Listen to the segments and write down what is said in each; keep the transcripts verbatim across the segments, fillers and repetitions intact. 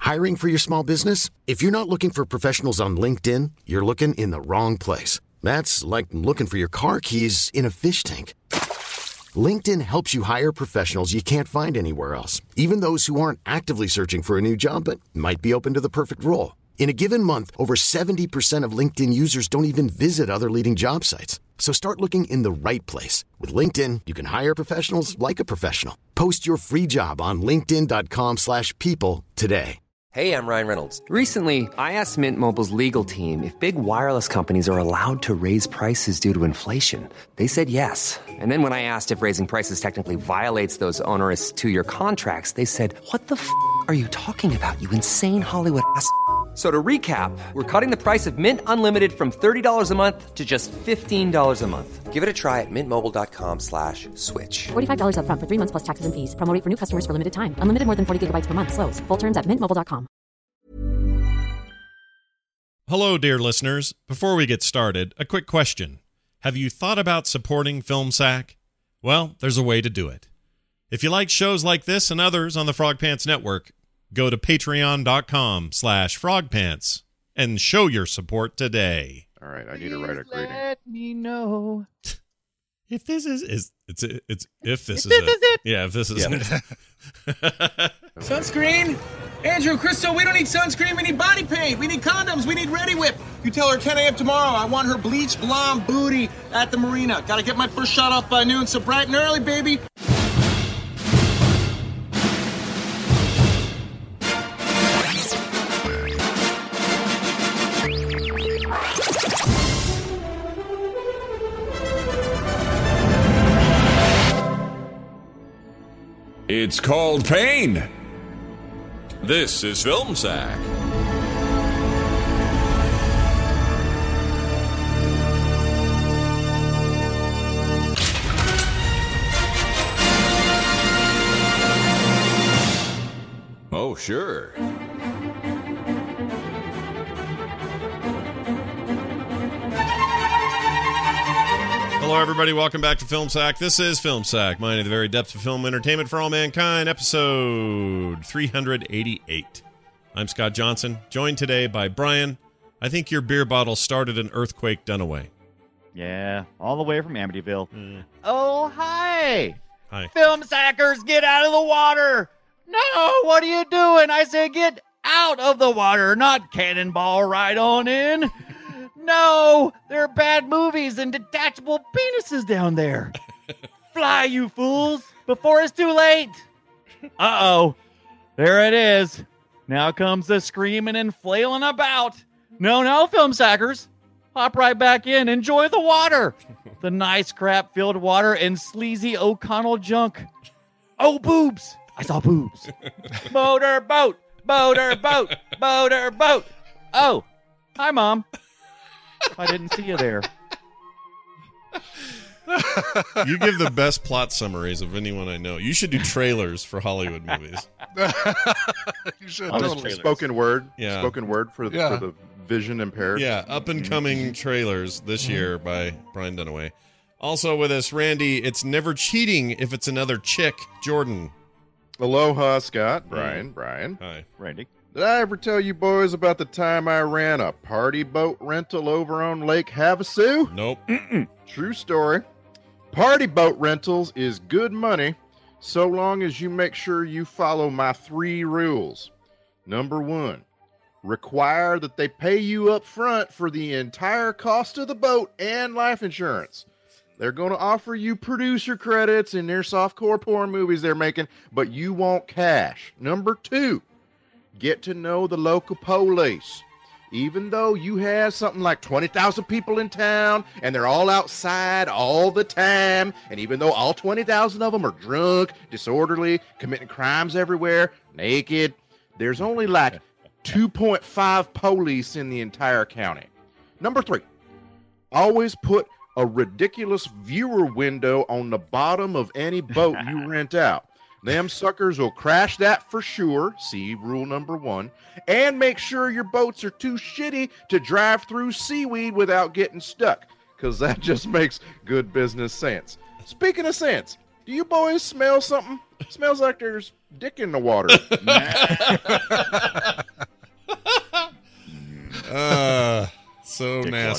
Hiring for your small business? If you're not looking for professionals on LinkedIn, you're looking in the wrong place. That's like looking for your car keys in a fish tank. LinkedIn helps you hire professionals you can't find anywhere else, even those who aren't actively searching for a new job but might be open to the perfect role. In a given month, over seventy percent of LinkedIn users don't even visit other leading job sites. So start looking in the right place. With LinkedIn, you can hire professionals like a professional. Post your free job on linkedin.com slash people today. Hey, I'm Ryan Reynolds. Recently, I asked Mint Mobile's legal team if big wireless companies are allowed to raise prices due to inflation. They said yes. And then when I asked if raising prices technically violates those onerous two-year contracts, they said, what the f*** are you talking about, you insane Hollywood ass f- So to recap, we're cutting the price of Mint Unlimited from thirty dollars a month to just fifteen dollars a month. Give it a try at mintmobile.com slash switch. forty-five dollars up front for three months plus taxes and fees. Promo rate for new customers for limited time. Unlimited more than forty gigabytes per month. Slows full terms at mint mobile dot com. Hello, dear listeners. Before we get started, a quick question. Have you thought about supporting FilmSack? Well, there's a way to do it. If you like shows like this and others on the Frog Pants Network, go to patreon.com slash frogpants and show your support today. All right, I need to write a greeting. Let me know. If this is, is it's it's if this, If is, this it. is it. Yeah, if this is Yeah. it. Sunscreen? Andrew, Crystal, we don't need sunscreen. We need body paint. We need condoms. We need Ready Whip. You tell her ten a.m. tomorrow I want her bleached blonde booty at the marina. Gotta get my first shot off by noon, so bright and early, baby. It's called pain. This is FilmSack. Oh, sure. Hello, everybody. Welcome back to FilmSack. This is FilmSack, mining the very depths of film entertainment for all mankind, episode three eighty-eight. I'm Scott Johnson, joined today by Brian. I think your beer bottle started an earthquake Dunaway. Yeah, all the way from Amityville. Mm. Oh, hi. Hi. Film sackers, get out of the water. No, what are you doing? I said get out of the water, not cannonball right on in. No, there are bad movies and detachable penises down there. Fly, you fools, before it's too late. Uh-oh. There it is. Now comes the screaming and flailing about. No, no, film sackers. Hop right back in. Enjoy the water. The nice crap-filled water and sleazy O'Connell junk. Oh, boobs. I saw boobs. Motor boat. Motor boat. Motor boat. Oh, hi, Mom. I didn't see you there. You give the best plot summaries of anyone I know. You should do trailers for Hollywood movies. You should totally. Spoken word. Yeah. Spoken word for, Yeah. for the vision impaired. Yeah, up-and-coming trailers this year by Brian Dunaway. Also with us, Randy, it's never cheating if it's another chick, Jordan. Aloha, Scott. Brian. Brian. Hi. Randy. Did I ever tell you boys about the time I ran a party boat rental over on Lake Havasu? Nope. True story. Party boat rentals is good money so long as you make sure you follow my three rules. Number one, require that they pay you up front for the entire cost of the boat and life insurance. They're going to offer you producer credits in their softcore porn movies they're making, but you want cash. Number two, get to know the local police. Even though you have something like twenty thousand people in town and they're all outside all the time, and even though all twenty thousand of them are drunk, disorderly, committing crimes everywhere, naked, there's only like two point five police in the entire county. Number three, always put a ridiculous viewer window on the bottom of any boat you rent out. Them suckers will crash that for sure. See rule number one. And make sure your boats are too shitty to drive through seaweed without getting stuck, because that just makes good business sense. Speaking of sense, do you boys smell something? Smells like there's dick in the water.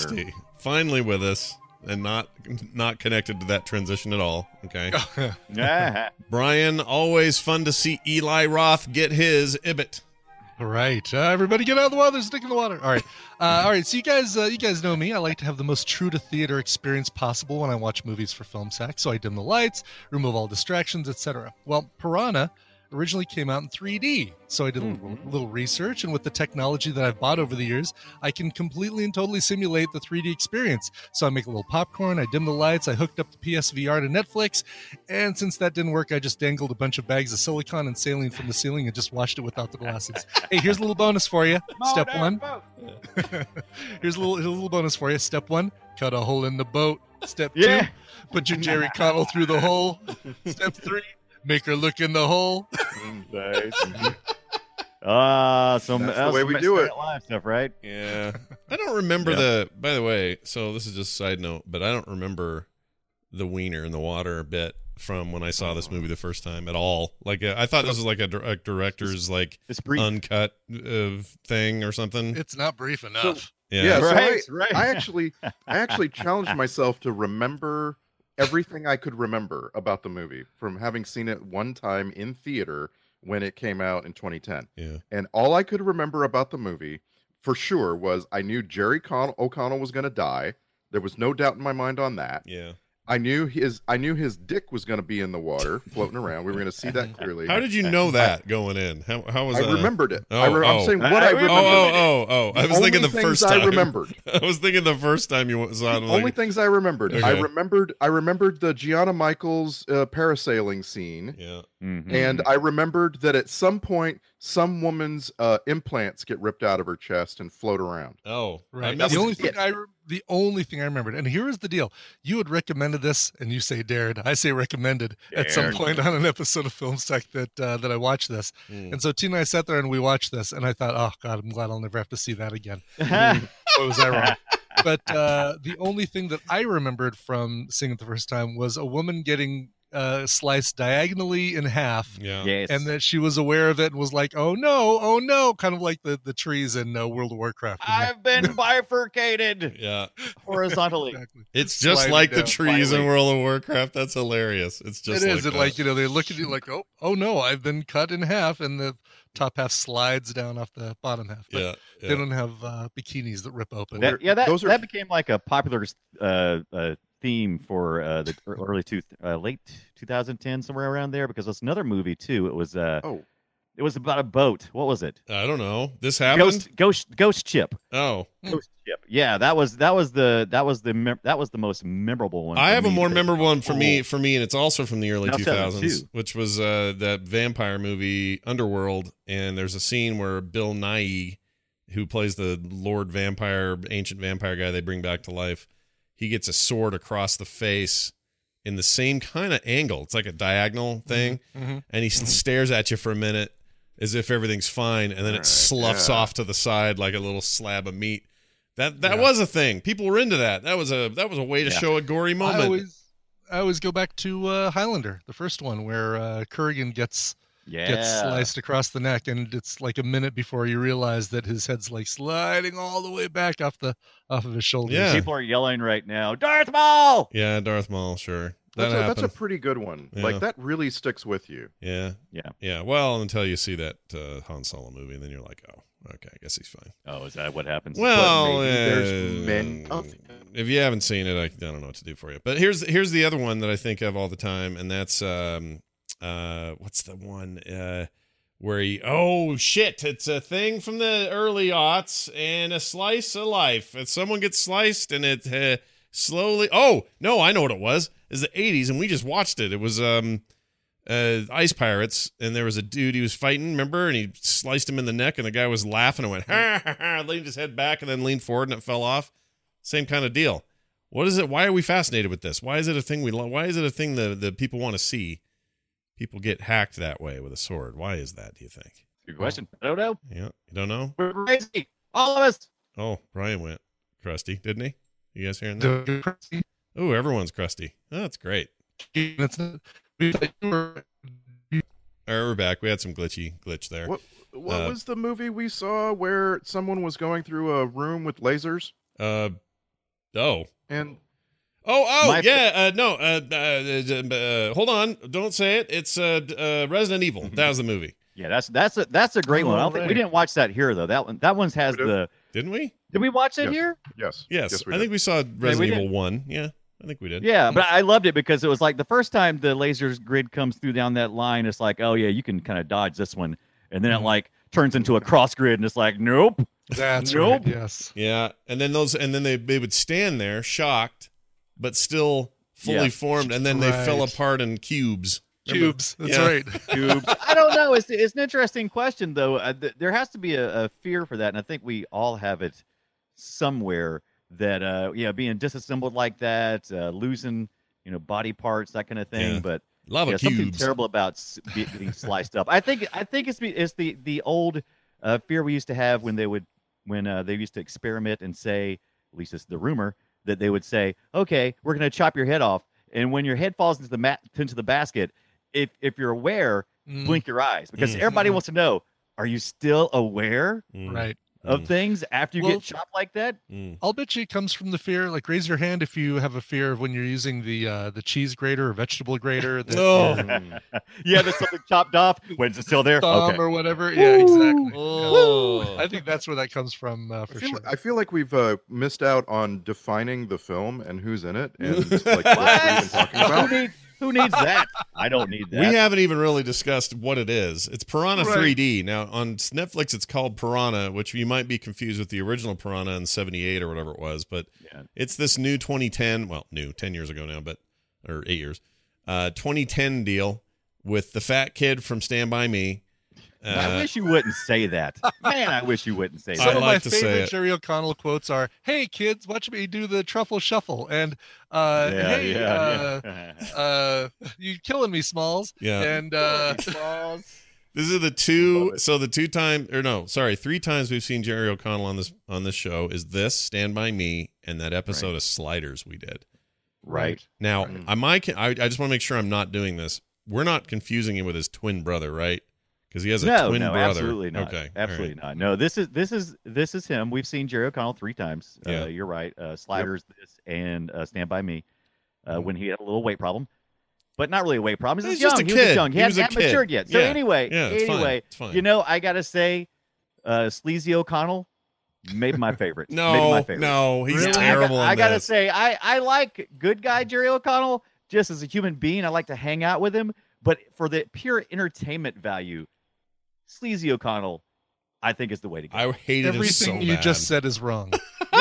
Krusty, finally with us and not not connected to that transition at all. Okay. Brian, always fun to see Eli Roth get his Ibbot. All right, uh, everybody, get out of the water. Stick in the water. All right, uh, all right. So you guys, uh, you guys know me. I like to have the most true to theater experience possible when I watch movies for Film Sack. So I dim the lights, remove all distractions, et cetera. Well, Piranha originally came out in three D. So I did a little, little research, and with the technology that I've bought over the years, I can completely and totally simulate the three D experience. So I make a little popcorn, I dim the lights, I hooked up the P S V R to Netflix, and since that didn't work, I just dangled a bunch of bags of silicone and saline from the ceiling and just watched it without the glasses. Hey, here's a little bonus for you. Step one. here's a little here's a little bonus for you. Step one, cut a hole in the boat. Step two, Yeah. put your Jerry Connell through the hole. Step three, make her look in the hole. Ah, uh, some That's the uh, way some we do it. Live stuff, right? Yeah. I don't remember Yeah. the, by the way, so this is just a side note, but I don't remember the wiener in the water bit from when I saw this movie the first time at all. Like, uh, I thought this was like a, dir- a director's, like, It's brief. uncut uh, thing or something. It's not brief enough. Yeah. Yeah, so Right, I, right. I actually, I actually challenged myself to remember everything I could remember about the movie from having seen it one time in theater when it came out in twenty ten. Yeah. And all I could remember about the movie, for sure, was I knew Jerry Con- O'Connell was going to die. There was no doubt in my mind on that. Yeah. I knew his, I knew his dick was going to be in the water, floating around. We were going to see that clearly. How did you know that going in? How, how was I that? remembered it. Oh, I re- oh. I'm saying what I I, remember remembered. Oh, oh, oh, oh. I The was thinking the only first things time. I remembered. I was thinking the first time you saw it. The Like, only things I remembered. I Okay. remembered. I remembered the Gianna Michaels uh, parasailing scene, yeah. Mhm. and I remembered that at some point, some woman's uh, implants get ripped out of her chest and float around. Oh, Right. I missed The only it. thing I re- the only thing I remembered, and here is the deal: you had recommended this, and you say dared. I say recommended at some Dared. point on an episode of Film Sack that uh, that I watched this, Mm. and so Tina and I sat there and we watched this, and I thought, oh God, I'm glad I'll never have to see that again. What was I wrong? But uh, the only thing that I remembered from seeing it the first time was a woman getting uh, sliced diagonally in half. Yeah. Yes. And that she was aware of it and was like, "Oh no, oh no!" Kind of like the, the trees in uh, World of Warcraft. when you- I've been bifurcated Yeah. horizontally. Exactly. It's just Sliding like the down. trees in Finally. World of Warcraft. That's hilarious. It's just It is. like It that. like you know they look at you like, "Oh, oh no, I've been cut in half," and the top half slides down off the bottom half. But yeah. they yeah. don't have uh, bikinis that rip open. That, yeah, that Those are- that became like a popular uh, uh, theme for uh, the early two, uh, late twenty ten, somewhere around there. Because it's another movie too. It was uh, Oh, it was about a boat. What was it? I don't know. This happened. Ghost, ghost, ghost ship. Oh, Ghost ship. Yeah, that was that was the that was the mem- that was the most memorable one. I for have a me more because- memorable one for me Oh. for me, and it's also from the early Now two seven, thousands, too. which was uh, that vampire movie Underworld. And there's a scene where Bill Nighy, who plays the Lord Vampire, ancient vampire guy they bring back to life, he gets a sword across the face in the same kind of angle. It's like a diagonal thing, Mm-hmm. and he s stares at you for a minute as if everything's fine, and then it Right, sloughs yeah. off to the side like a little slab of meat. That that Yeah. was a thing. People were into that. That was a that was a way to Yeah. show a gory moment. I always, I always go back to uh, Highlander, the first one, where uh, Kurgan gets Yeah. gets sliced across the neck, and it's like a minute before you realize that his head's like sliding all the way back off the off of his shoulders. Yeah. People are yelling right now. Darth Maul. Yeah, Darth Maul, sure. That that's a, that's a happened. pretty good one. Yeah. Like that really sticks with you. yeah. Yeah. Yeah. Well, until you see that uh, Han Solo movie, and then you're like, oh, okay, I guess he's fine. Oh, is that what happens? Well, maybe there's uh, many of if you haven't seen it, I, I don't know what to do for you. But here's here's the other one that I think of all the time, and that's um uh what's the one uh where he oh shit, it's a thing from the early aughts and a slice of life. And someone gets sliced and it uh, slowly oh no, I know what it was. It's the eighties, and we just watched it. It was um uh Ice Pirates, and there was a dude he was fighting, remember, and he sliced him in the neck, and the guy was laughing and went ha ha ha, leaned his head back and then leaned forward and it fell off. Same kind of deal. What is it? Why are we fascinated with this? Why is it a thing we lo- why is it a thing that the people want to see? People get hacked that way with a sword. Why is that, do you think? Good question. I don't know. Yeah, you don't know? We're crazy. All of us. Oh, Brian went crusty, didn't he? You guys hearing that? The- Oh, everyone's crusty. Oh, that's great. it's not- we thought you were- All right, we're back. We had some glitchy glitch there. What what Uh, was the movie we saw where someone was going through a room with lasers? Uh, Oh. And Oh, oh, My yeah. Uh, no, uh, uh, uh, hold on. Don't say it. It's uh, uh, Resident Evil. That was the movie. Yeah, that's that's a that's a great Oh, one. I don't think we right. didn't watch that here though. That one that one's has We did. the. Didn't we? Did we watch it Yes. here? yes, Yes. we I did. think we saw Resident we Evil did. one. Yeah, I think we did. Yeah, but I loved it because it was like the first time the lasers grid comes through down that line, it's like, oh yeah, you can kind of dodge this one, and then it like turns into a cross grid, and it's like, nope. That's Nope. right. Yes. Yeah, and then those, and then they they would stand there shocked, but still fully Yeah. formed, and then they Right. fell apart in cubes. Remember? Cubes. That's Yeah. right. Tubes. I don't know. It's it's an interesting question though. Uh, th- there has to be a, a fear for that, and I think we all have it somewhere. That uh, you know, being disassembled like that, uh, losing you know body parts, that kind of thing. Yeah. But Lava yeah, something cubes. terrible about s- be- getting sliced up. I think I think it's be- it's the the old uh, fear we used to have when they would when uh, they used to experiment and say, at least it's the rumor that they would say, okay, we're going to chop your head off, and when your head falls into the mat into the basket, if if you're aware, Mm, blink your eyes because Mm. everybody wants to know, are you still aware Mm, right. of mm, things after you Well- get chopped like that? mm. I'll bet you it comes from the fear. Like, raise your hand if you have a fear of when you're using the uh, the cheese grater or vegetable grater, that Oh. your Yeah, there's something chopped off. When's it still there? thumb Okay. or whatever. Yeah, exactly. Oh. I think that's where that comes from uh, I for feel, sure. I feel like we've uh, missed out on defining the film and who's in it and like what we've been talking Who about. needs, who needs that? I don't need that. We haven't even really discussed what it is. It's Piranha Right. three D. Now, on Netflix, it's called Piranha, which you might be confused with the original Piranha in seventy-eight or whatever it was. But Yeah. it's this new twenty ten, well, new, ten years ago now, but, or eight years, uh, twenty ten deal with the fat kid from Stand By Me. I Uh, wish you wouldn't say that. Man, I wish you wouldn't say Some I that. of like my to say favorite it. Jerry O'Connell quotes are, "Hey kids, watch me do the truffle shuffle," and uh, Yeah, "Hey, yeah, uh, yeah. uh, you killing me, Smalls," Yeah. and uh, These are the two. So the two time, or no, sorry, three times we've seen Jerry O'Connell on this on this show is this Stand By Me and that episode Right. of Sliders we did. Right. Now, Right. I might, I, I just want to make sure I'm not doing this. We're not confusing him with his twin brother, right? Because he has a No, twin no, brother. absolutely not. Okay, all Absolutely right. not. No, this is this is this is him. We've seen Jerry O'Connell three times. Yeah. Uh, you're right. Uh, Sliders, this, and uh, Stand By Me. Uh, Mhm. when he had a little weight problem, but not really a weight problem. He was He's young. just a he was kid. young. He, He was hadn't, a hadn't kid. matured yet. So Yeah. anyway, Yeah, it's fine. anyway, It's fine. you know, I gotta say, uh, Sleazy O'Connell, maybe my favorite. maybe my No, favorite. no, he's Really? terrible. I, got, I in gotta this. say, I I like good guy Jerry O'Connell just as a human being. I like to hang out with him, but for the pure entertainment value, Sleazy O'Connell, I think is the way to go. I hated him so everything you bad. just said is wrong.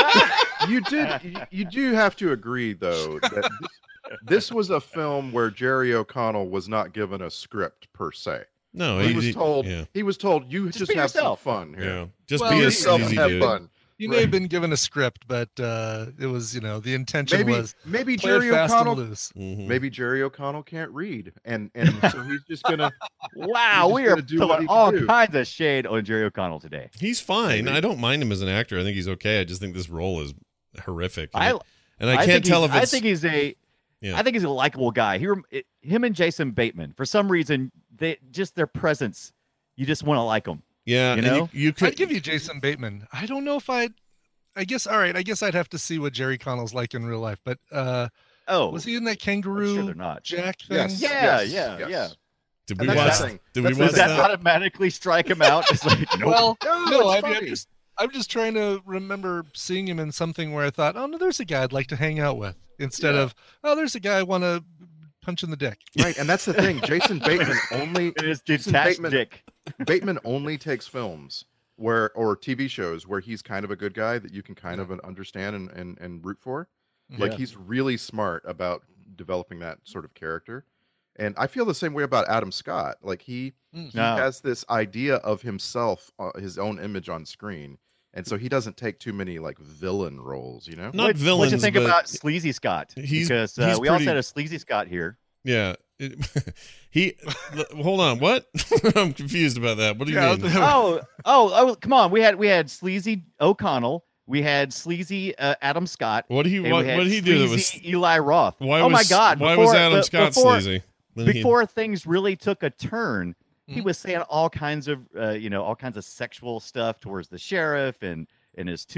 You did. You, you do have to agree, though, that this, this was a film where Jerry O'Connell was not given a script per se. No, He was told. Yeah, He was told you Just just, be have yourself." some fun here. yeah. Just Well, be Be a yourself sleazy and have dude. fun. You may have been given a script, but uh, it was, you know, the intention Maybe was maybe play it Jerry fast O'Connell. and loose. Mhm. Maybe Jerry O'Connell can't read, and and so he's just gonna. Wow, He's we just are gonna do what throwing he can all do. kinds of shade on Jerry O'Connell today. He's fine. Maybe. I don't mind him as an actor. I think he's okay. I just think this role is horrific. And I I, and I I can't think tell he's- if I it's. think he's a Yeah. I think he's a likable guy. He, rem- it, him and Jason Bateman, for some reason, they just their presence, you just want to like them. yeah, you and know? you, you could I'd give you Jason Bateman. I don't know if I'd. I guess all right. I guess I'd have to see what Jerry Connell's like in real life. But uh, Oh, was he in that I'm kangaroo sure they're not. Jack thing? Yes. Yeah, yes, yeah, yes. yeah. Did And we that's watch? the thing. Did That's we the watch Does that, that? automatically strike him out? It's like, nope. Well, No, no, it's I mean, I'm funny. just I'm just trying to remember seeing him in something where I thought, oh no, there's a guy I'd like to hang out with, instead Yeah. of oh, there's a guy I want to punch in the dick. Right, and that's the thing. Jason Bateman only It is Jason detached Bateman, dick. Bateman only takes films where or T V shows where he's kind of a good guy that you can kind of understand and, and, and root for. Like Yeah. he's really smart about developing that sort of character. And I feel the same way about Adam Scott. Like he Mm. he No. has this idea of himself, uh, his own image on screen, and so he doesn't take too many like villain roles. You know, Not what, villains, What'd you think but about Sleazy Scott? he's- because uh, he's we also pretty- had a Sleazy Scott here. Yeah. It- he. l- hold on. What? I'm confused about that. What do you Yeah, mean? oh, oh, oh! Come on, we had we had Sleazy O'Connell, we had Sleazy uh, Adam Scott. What did he? and What, we had what did he do? That Sleazy was Eli Roth. why oh was my God! why before, was Adam be- Scott before, sleazy? Then he- Before things really took a turn, he Mhm. was saying all kinds of uh, you know all kinds of sexual stuff towards the sheriff and and his two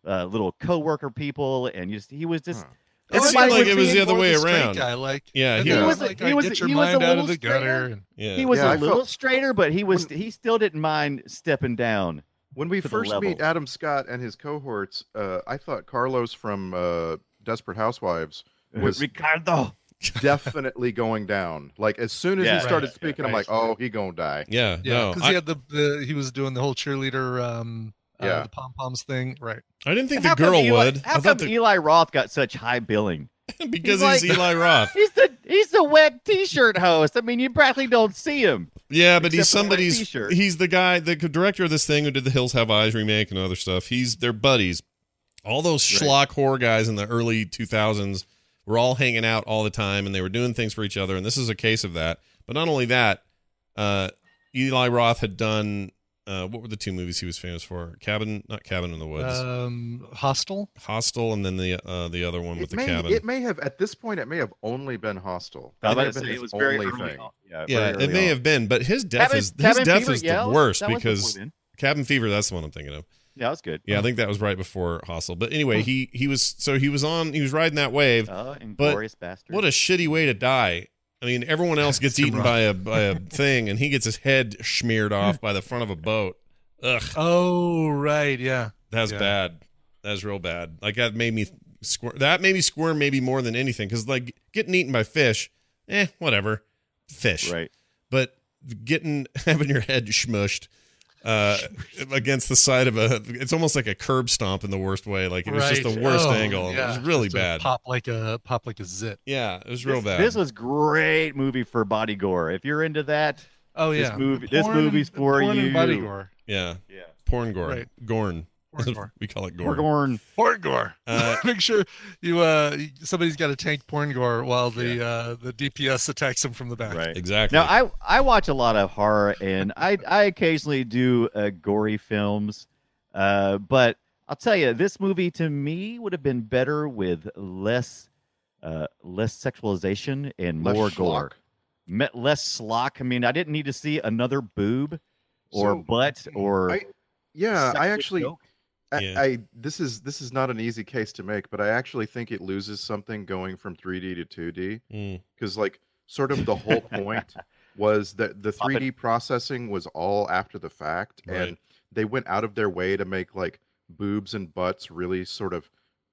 uh, little coworker people, and just he was just. Huh. It seemed like it was the other way around. Guy, like, yeah, he, he was. Like, he was. Get your he was mind a out little of the straighter. gutter. And, yeah. He was yeah, a I little felt, straighter, but he was. He still didn't mind stepping down. When we to the first level. meet Adam Scott and his cohorts, uh, I thought Carlos from uh, Desperate Housewives was Ricardo. definitely going down. Like as soon as Yeah. he started Right, speaking, right. I'm like, oh, he gonna die. Yeah, yeah, no, because I, he had the, the he was doing the whole cheerleader, um, Yeah. uh, the pom poms thing, right? I didn't think How the come girl Eli, would. How I come thought the, Eli Roth got such high billing? because he's he's, like- Eli Roth. He's the he's the wet T-shirt host. I mean, you practically don't see him. Yeah, but he's Except for the white somebody's. t-shirt. He's the guy, the director of this thing who did the Hills Have Eyes remake and other stuff. He's their buddies. All those schlock horror guys in the early two thousands were all hanging out all the time, and they were doing things for each other. And this is a case of that. But not only that, uh, Eli Roth had done. Uh, what were the two movies he was famous for? Cabin, not Cabin in the Woods. Um, Hostel. Hostel, and then the uh, the other one with It the may, cabin. it may have at this point. It may have only been Hostel. I was It may about have to been say, his it was very only early thing. on. Yeah, yeah, very it early may on. have been, but his death Cabin- is his Cabin death Fever, is yeah, the worst that was because before then. Cabin Fever. That's the one I'm thinking of. Yeah, that was good. Yeah, I think that was right before Hostel. But anyway, he he was so he was on he was riding that wave. Oh, but Inglorious Bastard. what a shitty way to die. I mean, everyone else gets eaten by a by a thing, and he gets his head smeared off by the front of a boat. Ugh, Oh, right, yeah. that's Yeah. bad. That's real bad. Like that made me squirm. That made me squirm maybe more than anything because like getting eaten by fish, eh, whatever, fish. Right. But getting having your head smushed uh, against the side of a, it's almost like a curb stomp in the worst way. Like it was just Right. the worst Oh, angle. yeah. It was really Just a bad. Pop like a pop like a zit. Yeah, it was real This, bad. this was great movie for body gore. If you're into that, Oh This yeah, movie- this Porn movie's and- for porn and you. body gore. yeah, yeah, porn gore, Right. gorn. Porn gore. We call it we're gorn. going. Porn gore. Uh, Make sure you uh somebody's got to tank porn gore while the uh the D P S attacks them from the back. Right. Exactly. Now, I I watch a lot of horror, and I I occasionally do uh, gory films, uh, but I'll tell you, this movie to me would have been better with less uh, less sexualization and Less more schlock. gore, Me- less slock. I mean, I didn't need to see another boob or So, butt or. I, yeah, sex I with actually, yolk. I, Yeah. I this is this is not an easy case to make, but I actually think it loses something going from three D to two D Mm. because, like, sort of the whole point was that the Pop it. three D processing was all after the fact, Right. and they went out of their way to make like boobs and butts really sort of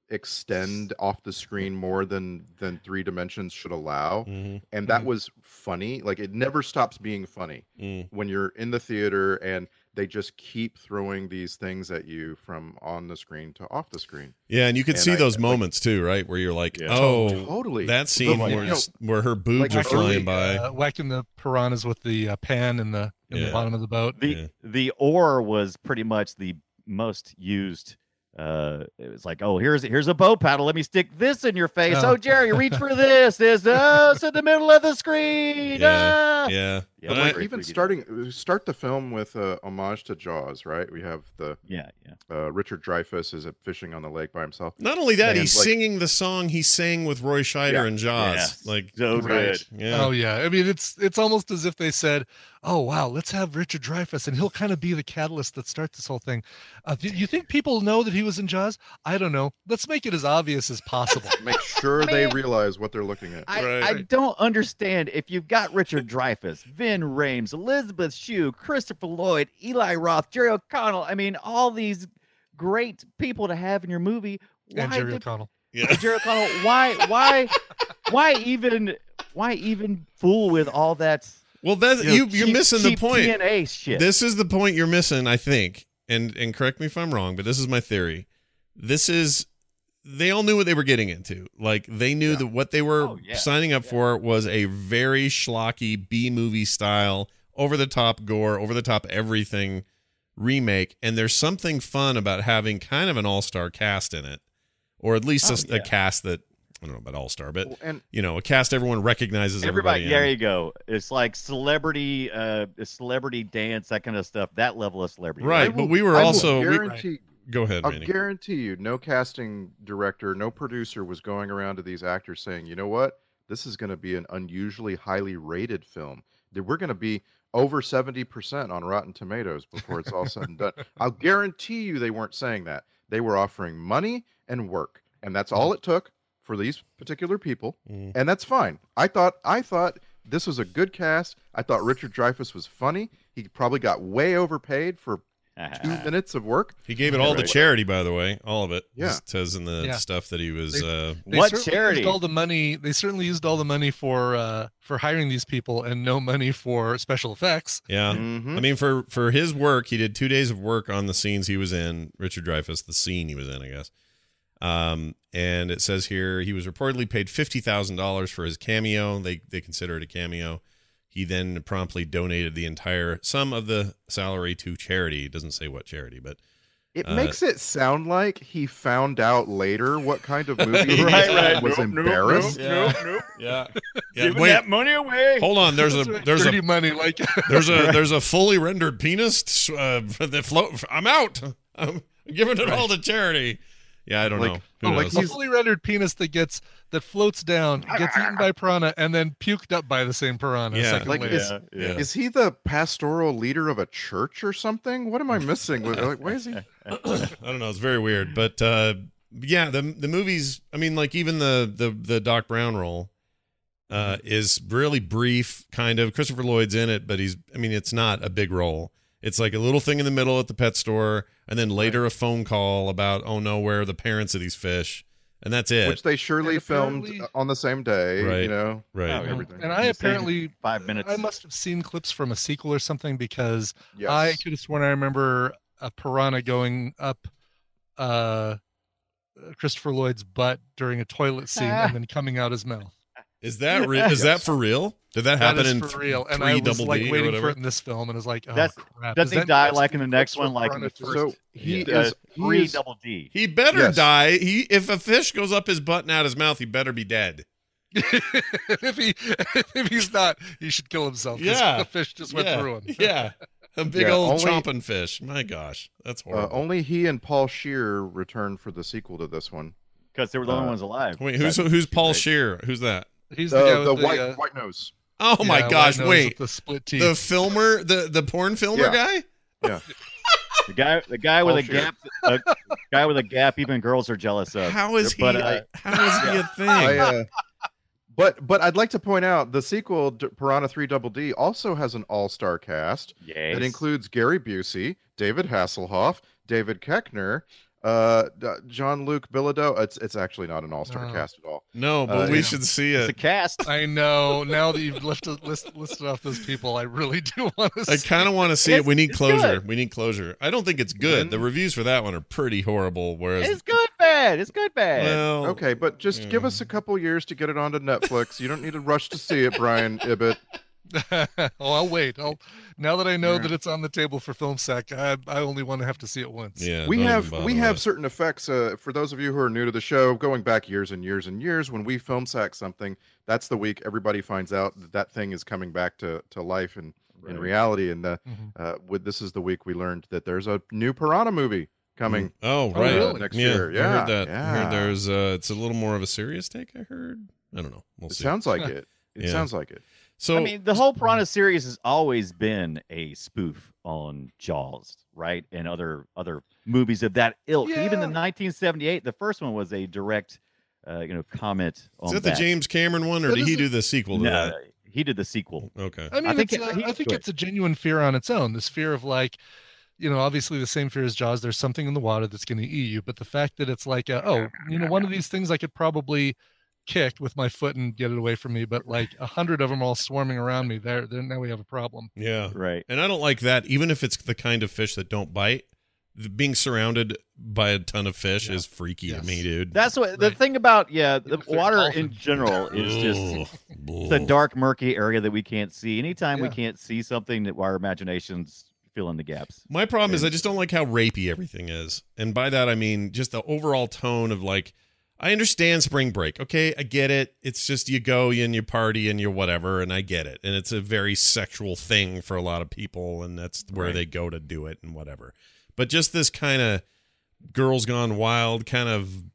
extend off the screen more than than three dimensions should allow, Mhm. and that Mhm. was funny. Like, it never stops being funny Mm. when you're in the theater and they just keep throwing these things at you from on the screen to off the screen. Yeah, and you could And see I- those like- moments too, right? Where you're like, Yeah. oh, Totally. that scene Like, where, you know, where her boobs like are my early, flying by. Uh, whacking the piranhas with the uh, pan in the in Yeah. the bottom of the boat. the Yeah. the oar was pretty much the most used. Uh, it was like, oh, here's here's a bow paddle. Let me stick this in your face. Oh. Oh, Jerry, reach for this. This oh, it's in the middle of the screen. Yeah, Ah! yeah. Yeah, But like I- like very even freaky. starting start the film with a homage to Jaws, right? We have the Yeah, yeah. uh, Richard Dreyfuss is fishing on the lake by himself. not only that, And, he's like- singing the song he sang with Roy Scheider Yeah. and Jaws. Yes. Like, So Right. good. yeah. Oh yeah, I mean it's it's almost as if they said, "Oh wow, let's have Richard Dreyfuss, and he'll kind of be the catalyst that starts this whole thing." Uh, do you think people know that he was in Jaws? I don't know. Let's make it as obvious as possible. Make sure they Man. realize what they're looking at. I, Right. I don't understand if you've got Richard Dreyfuss, Vin Rames, Elizabeth Shue, Christopher Lloyd, Eli Roth, Jerry O'Connell. I mean, all these great people to have in your movie. and Why Jerry did- O'Connell. Yeah. Jerry O'Connell, why, why, why even, why even fool with all that? Well, that's You know, you. You're cheap- missing the cheap point. T N A shit. This is the point you're missing, I think. And and correct me if I'm wrong, but this is my theory. This is they all knew what they were getting into. Like they knew Yeah. that what they were Oh, yeah. signing up for was a very schlocky B movie style, over the top gore, over the top everything remake. And there's something fun about having kind of an all star cast in it, or at least Oh, a, a yeah. cast that I don't know about all star, but Well, and you know, a cast everyone recognizes. Everybody, Everybody, there in. you go. It's like celebrity, uh, celebrity dance, that kind of stuff. That level of celebrity. Right, I but will- we were I will also- we- guarantee, Go ahead, I'll Randy. guarantee you, no casting director, no producer was going around to these actors saying, "You know what? This is going to be an unusually highly rated film. That we're going to be over seventy percent on Rotten Tomatoes before it's all said and done." I'll guarantee you they weren't saying that. They were offering money and work, and that's all it took for these particular people, Mm. and that's fine. I thought I thought this was a good cast. I thought Richard Dreyfuss was funny. He probably got way overpaid for two minutes of work. He gave it all to Right. charity, by the way, all of it. Yeah. It says in the Yeah. stuff that he was. They- uh, They What certainly charity? Used all the money. They certainly used all the money for uh, for hiring these people, and no money for special effects. yeah, Mhm. I mean, for for his work, he did two days of work on the scenes he was in. Richard Dreyfuss, the scene he was in, I guess. Um, and it says here he was reportedly paid fifty thousand dollars for his cameo. They they consider it a cameo. He then promptly donated the entire sum of the salary to charity. It doesn't say what charity, but It Uh, makes it sound like he found out later what kind of movie he Right, was right. in, was Nope, nope, embarrassed. nope, nope, nope. yeah, yeah. Giving Wait, that money away. hold on. There's a That's right, there's dirty a money, like there's a there's a fully rendered penis uh, that float. I'm out. I'm giving it all to charity. Yeah, I don't Like- know. Who oh, like knows? a he's- fully rendered penis that gets that floats down, gets eaten by piranha, and then puked up by the same piranha. a Yeah. second Like, later. is, Yeah. is he the pastoral leader of a church or something? What am I missing? With, like, why is he? I don't know. It's very weird, but uh, yeah, the the movies. I mean, like even the the the Doc Brown role uh, is really brief, kind of. Christopher Lloyd's in it, but he's. I mean, it's not a big role. It's like a little thing in the middle at the pet store, and then later a phone call about, oh no, where are the parents of these fish? And that's it. Which they surely And filmed apparently- on the same day. Right. You know, right. Oh, everything. And I You say apparently five minutes. I must have seen clips from a sequel or something because Yes. I could have sworn I remember a piranha going up uh, Christopher Lloyd's butt during a toilet scene and then coming out his mouth. Is that re- is that for real? Did that happen That is in for real. And three I was double like D or waiting whatever? for it in this film, and I was like, oh That's- crap! doesn't Is he that die next like in the clips next from one, like in Piranha the first? So he uh, is. He three is double D. He better Yes. die. He if a fish goes up his butt and out his mouth, he better be dead. if he if he's not, he should kill himself. 'cause Yeah. the fish just went yeah. through him. Yeah, a big Yeah, old only- chomping fish. My gosh, that's uh, horrible. only he and Paul Shear returned for the sequel to this one. Because they were the only Uh, ones alive. Wait, who's That- who's Paul right. Shear? Who's that? He's The, the, guy the with the, white uh, white nose. Oh my yeah, gosh! white nose Wait, with the split teeth. the filmer, the the porn filmer Yeah. guy. Yeah. The guy, the guy with Paul a Shear. gap, a guy with a gap. Even girls are jealous of. How is he? But, uh, how is he a thing? I, uh, but but I'd like to point out the sequel, D- Piranha three Double D, also has an all-star cast. yes. It includes Gary Busey, David Hasselhoff, David Koechner, uh, D- Jean-Luc Bilodeau. It's it's actually not an all-star Oh. cast at all. no, but uh, we yeah. should see It's a it. cast. I know. Now that you've listed list, listed off those people, I really do want to. I kind of want to see it. It's- We need it's closure. good. We need closure. I don't think it's good. The reviews for that one are pretty horrible. Whereas, It's good, bad. It's good, bad. well, Okay, but just yeah. give us a couple years to get it onto Netflix. You don't need to rush to see it, Brian Ibbett. oh, I'll wait. I'll now that I know Yeah. that it's on the table for film sack, I, I only want to have to see it once. yeah, we don't have even bother we with have it. certain effects. Uh, for those of you who are new to the show, going back years and years and years, when we film sack something, that's the week everybody finds out that that thing is coming back to to life and in Right. reality. And uh, Mhm. uh, with this is the week we learned that there's a new Piranha movie coming. Oh, Oh, right. really? Next yeah, year. I Yeah, heard that. I yeah. heard there's uh it's a little more of a serious take, I heard. I don't know. We'll It see. sounds like it. It Yeah. sounds like it. so I mean, the whole Piranha series has always been a spoof on Jaws, right? And other other movies of that ilk. Even Yeah. in nineteen seventy-eight, the first one was a direct, uh, you know, comment on is that the James Cameron one or But did he is do it- the sequel to No, that? he did the sequel. Okay. I mean, think it's, it- uh, he I could think do it's a genuine fear on its own. This fear of like, you know, obviously the same fear as Jaws. There's something in the water that's going to eat you, but the fact that it's like, a, oh, you know, one of these things I could probably kick with my foot and get it away from me, but like a hundred of them all swarming around me, there, then now we have a problem. Yeah. Right. And I don't like that, even if it's the kind of fish that don't bite. the- Being surrounded by a ton of fish Yeah. is freaky Yes. to me, dude. That's what the Right. thing about yeah, the If they're water in dolphins. general is just Ugh. it's a dark, murky area that we can't see. Anytime we Yeah. can't see something, that our imaginations fill in the gaps. My problem is I And- just don't like how rapey everything is. And by that I mean just the overall tone of like I understand spring break. Okay, I get it. It's just you go and you party and you whatever and I get it. And it's a very sexual thing for a lot of people and that's where Right. they go to do it and whatever. But just this kind of girls gone wild kind of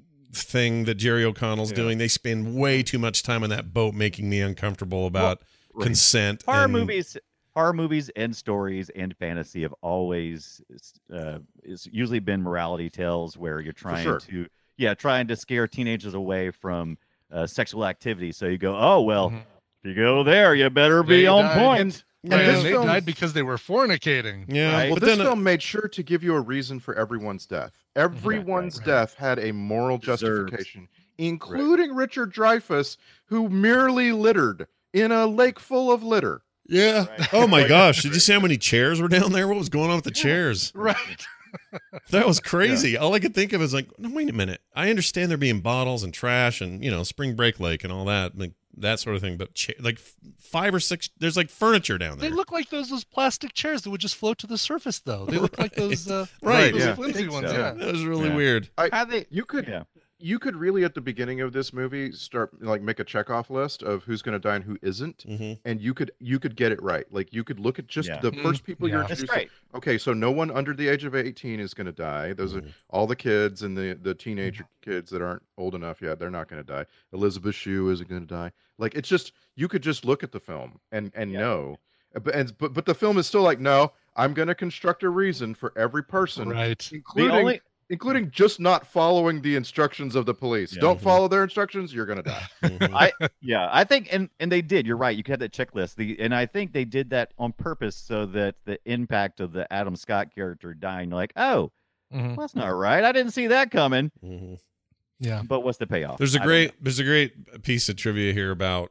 thing that Jerry O'Connell's Yeah. doing. They spend way too much time on that boat making me uncomfortable about Right. consent. Horror and- movies horror movies and stories and fantasy have always uh, it's usually been morality tales where you're trying sure. to yeah trying to scare teenagers away from uh, sexual activity. So you go, oh well, Mhm. if you go there, you better be They on died. point. And Right, this and they film- died because they were fornicating. Yeah, Right. Well, but this then film made sure to give you a reason for everyone's death. Everyone's right. death had a moral Deserved. justification, including Richard Dreyfuss, who merely littered in a lake full of litter. yeah. Oh my gosh! Did you see how many chairs were down there? What was going on with the chairs? Right. That was crazy. All I could think of is like, no, wait a minute. I understand there being bottles and trash and you know Spring Break Lake and all that, like that sort of thing. But cha- like f- five or six, there's like furniture down there. They look like those those plastic chairs that would just float to the surface, though. They look like those uh, Right, those yeah. flimsy Think ones. so. Yeah. That was really Yeah. weird. How they You could yeah. you could really at the beginning of this movie start like make a checkoff list of who's going to die and who isn't, hmm and you could you could get it right. Like you could look at just Yeah. the Mm, first people you're yeah. That's introducing. great. Okay, so no one under the age of eighteen is going to die. Those Mhm. are all the kids and the the teenager kids that aren't old enough yet. They're not going to die. Elizabeth Shue isn't going to die. Like it's just you could just look at the film and and Yeah. know. Uh, But and but but the film is still like no. I'm going to construct a reason for every person, Right. The including only including just not following the instructions of the police. Yeah. Don't Mhm. follow their instructions, you're going to die. Mhm. I yeah, I think and and they did. You're right. You could have that checklist. The and I think they did that on purpose so that the impact of the Adam Scott character dying, you're like, oh, Mhm. well, that's not right. I didn't see that coming. Mhm. Yeah. But what's the payoff? There's a I don't great know. there's a great piece of trivia here about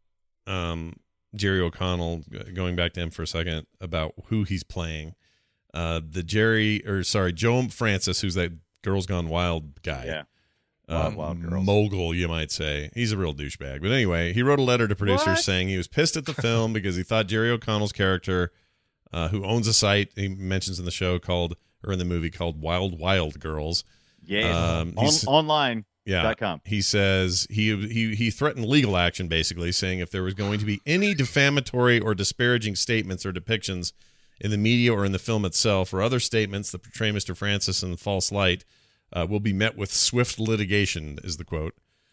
um, Jerry O'Connell. uh, Going back to him for a second about who he's playing. Uh, the Jerry or sorry Joe Francis, who's that Girls Gone Wild guy. Yeah. Um, Wild, Wild Girls. mogul, you might say. He's a real douchebag. But anyway, he wrote a letter to producers What? saying he was pissed at the film because he thought Jerry O'Connell's character, uh, who owns a site he mentions in the show called or in the movie called Wild Wild Girls. Yes. Um, On, he's- online. Yeah. Dot com. He says he he he threatened legal action, basically saying if there was going to be any defamatory or disparaging statements or depictions in the media or in the film itself, or other statements that portray Mister Francis in a false light, uh, will be met with swift litigation. Is the quote.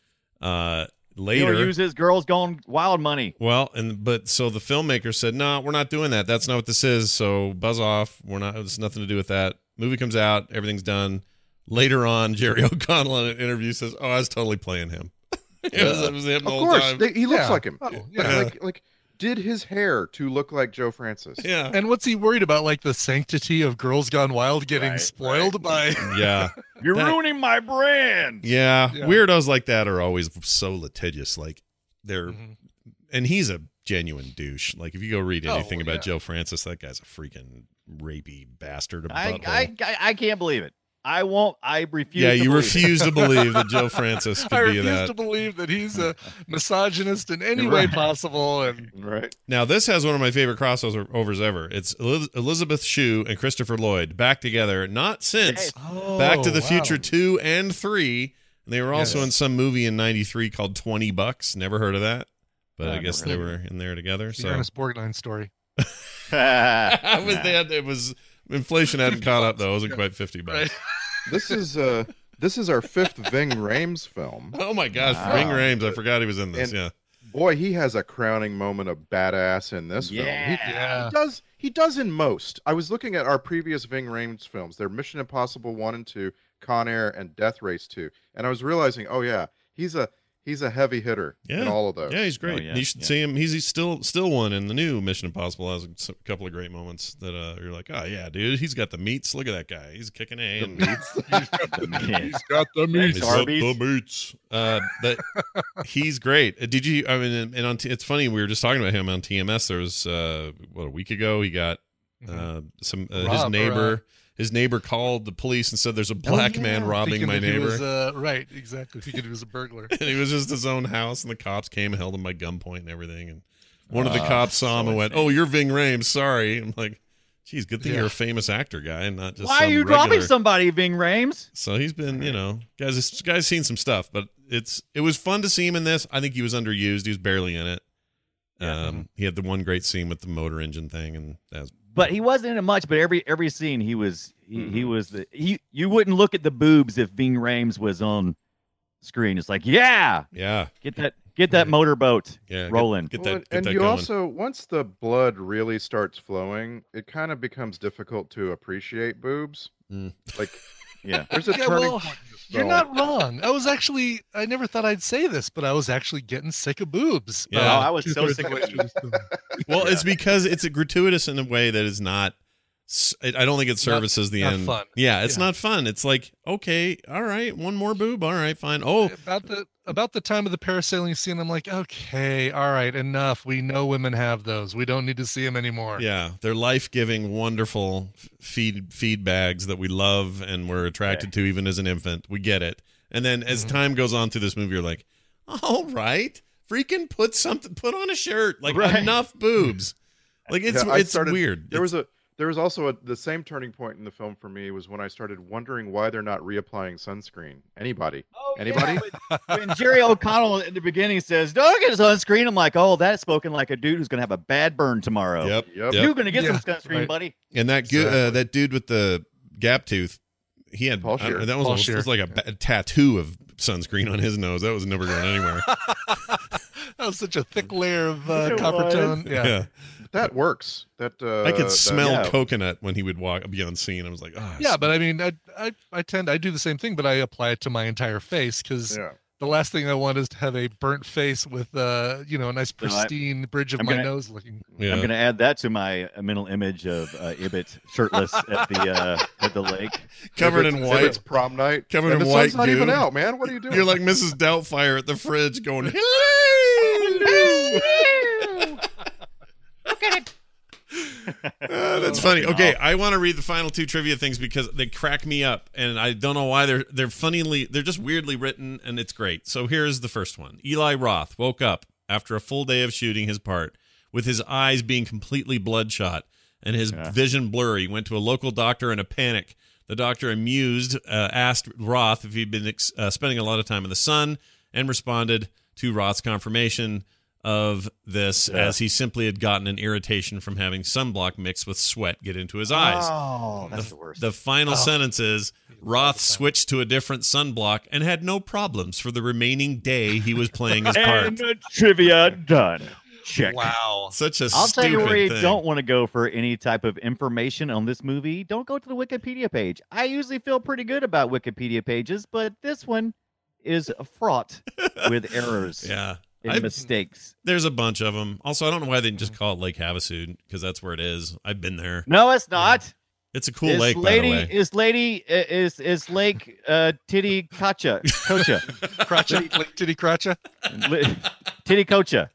Uh, later, He'll use his Girls Gone Wild money. well, and but so the filmmaker said, "No, we're not doing that. That's not what this is. So buzz off. We're not. It's nothing to do with that." Movie comes out, everything's done. Later on, Jerry O'Connell in an interview says, "Oh, I was totally playing him. it, was, it was him the Of whole course, time." they, he looks Yeah. like him. Oh, But, yeah. like like did his hair to look like Joe Francis. yeah, And what's he worried about? Like the sanctity of Girls Gone Wild getting Right, spoiled by. yeah, You're That- ruining my brand. yeah. Yeah. Weirdos like that are always so litigious. Like they're, Mhm. and he's a genuine douche. Like if you go read Oh, anything about yeah. Joe Francis, that guy's a freaking rapey bastard. a I, butthole. I, I, I can't believe it. I won't. I refuse. yeah, to you believe refuse to believe that Joe Francis I could be refuse that. to believe that he's a misogynist in any way Right. possible. And Right. Now, this has one of my favorite crossovers ever. It's Eliz- Elizabeth Shue and Christopher Lloyd back together, not since Yes. Back to the wow. Future two and three. They were also Yes. in some movie in ninety-three called twenty bucks. Never heard of that. But No, I never guess heard they of were in there together. the So Ernest Borgnine story. it was, they had, it was inflation hadn't caught up though. It wasn't quite fifty bucks. Right. This is uh this is our fifth Ving Rhames film. Oh my gosh, Wow. Ving Rhames! I forgot he was in this. And- yeah, Boy, he has a crowning moment of badass in this film. He, Yeah. he does he does in most. I was looking at our previous Ving Rhames films. They're Mission Impossible one and two, Con Air, and Death Race two. And I was realizing, oh yeah, he's a he's a heavy hitter in Yeah. all of those. yeah, he's great. Oh, yeah, You should yeah. see him. He's, he's still still one in the new Mission Impossible. Has a s- couple of great moments that uh, you're like, oh yeah, dude, he's got the meats. Look at that guy. He's kicking A. The and- meats. He's got the He's got Arby's. the meats. Uh, but he's great. Uh, Did you? I mean, and on T, it's funny. We were just talking about him on T M S. There was uh, what a week ago. He got uh, some uh, his Rob, or, neighbor. uh, His neighbor called the police and said, "There's a black man yeah. robbing Thinking my that he neighbor." was, uh, right, exactly. Thinking he was a burglar. and he was just his own house, and the cops came and held him by gunpoint and everything. And one of the Ah, cops saw him so and went, insane. "Oh, you're Ving Rhames. Sorry." I'm like, "Geez, good thing Yeah. you're a famous actor guy and not just Why are some you regular. dropping somebody, Ving Rhames? So he's been, you know, guys. This guy's seen some stuff, but it's it was fun to see him in this. I think he was underused. He was barely in it. Um, he had the one great scene with the motor engine thing, and that was But he wasn't in it much. But every every scene he was he, he was the he. You wouldn't look at the boobs if Ving Rhames was on screen. It's like, yeah, yeah. get that Get that motorboat Yeah, get- rolling. Get, Well, that. Get and that you going. also, once the blood really starts flowing, it kind of becomes difficult to appreciate boobs. Mm. Like, Yeah. there's a Yeah, turning well, point in this You're film. not wrong. I was actually, I never thought I'd say this, but I was actually getting sick of boobs. Yeah. Oh, I was so two-thirds sick of of the way through this film. Well, it's because it's a gratuitous in a way that is not. s- I I don't think it services the not end. fun. Yeah, it's Yeah. not fun. It's like, okay, all right, one more boob. All right, fine. Oh, About the about the time of the parasailing scene, I'm like, okay, all right, enough. We know women have those. We don't need to see them anymore. yeah, they're life-giving, wonderful f- feed feed bags that we love and we're attracted to even as an infant. We get it. And then as Mm-hmm. time goes on through this movie, you're like, all right, freaking put something, put on a shirt, like Right. enough boobs. Like it's Yeah, I it's started- weird. There It's- was a there was also a, the same turning point in the film for me was when I started wondering why they're not reapplying sunscreen. Anybody? Oh, Anybody? Yeah, when, when Jerry O'Connell at the beginning says, "Don't get sunscreen," I'm like, "Oh, that's spoken like a dude who's gonna have a bad burn tomorrow." Yep. Yep. Yep. You're gonna get Yeah, some sunscreen, right. buddy. And that gu- uh, Exactly. that dude with the gap tooth, he had Paul I- Scheer. that was, Paul almost, Scheer. it was like a ba- tattoo of sunscreen on his nose. That was never going anywhere. That was such a thick layer of uh, It copper was. tone. Yeah. yeah. That works. That uh, I could that- smell yeah. coconut when he would walk be on scene. I was like, oh, Yeah, but I mean, I, I I tend I do the same thing, but I apply it to my entire face because Yeah. the last thing I want is to have a burnt face with uh you know a nice No, I- pristine bridge of I'm my gonna- nose looking. yeah. I'm gonna add that to my uh, mental image of uh, Ibbot shirtless at the uh, at the lake. covered If in it's- if white. It's prom night. Covered and in the white sun's not even goo. out, man. What are you doing? You're like Missus Doubtfire at the fridge going, hello. Uh, that's funny. Okay, I want to read the final two trivia things because they crack me up, and I don't know why they're they're funnily they're just weirdly written, and it's great. So here's the first one: Eli Roth woke up after a full day of shooting his part with his eyes being completely bloodshot and his Yeah. vision blurry. Went to a local doctor in a panic. The doctor, amused, uh, asked Roth if he'd been ex- uh, spending a lot of time in the sun, and responded to Roth's confirmation of this Yeah. as he simply had gotten an irritation from having sunblock mixed with sweat get into his eyes. Oh, that's the, worst. The final sentence is Roth switched to a different sunblock and had no problems for the remaining day he was playing his part. and the trivia done. Check. Wow. Such a I'll stupid tell you where you thing. don't want to go for any type of information on this movie. Don't go to the Wikipedia page. I usually feel pretty good about Wikipedia pages, but this one is fraught with errors Yeah. and I've- mistakes. There's a bunch of them. Also, I don't know why they didn't just call it Lake Havasu because that's where it is. I've been there. No, it's not. It's a cool This lake, lady by the way. is lady uh, is is Lake uh, Titty Kacha Kocha Crotcha, like titty crotcha. Li- Titty Kocha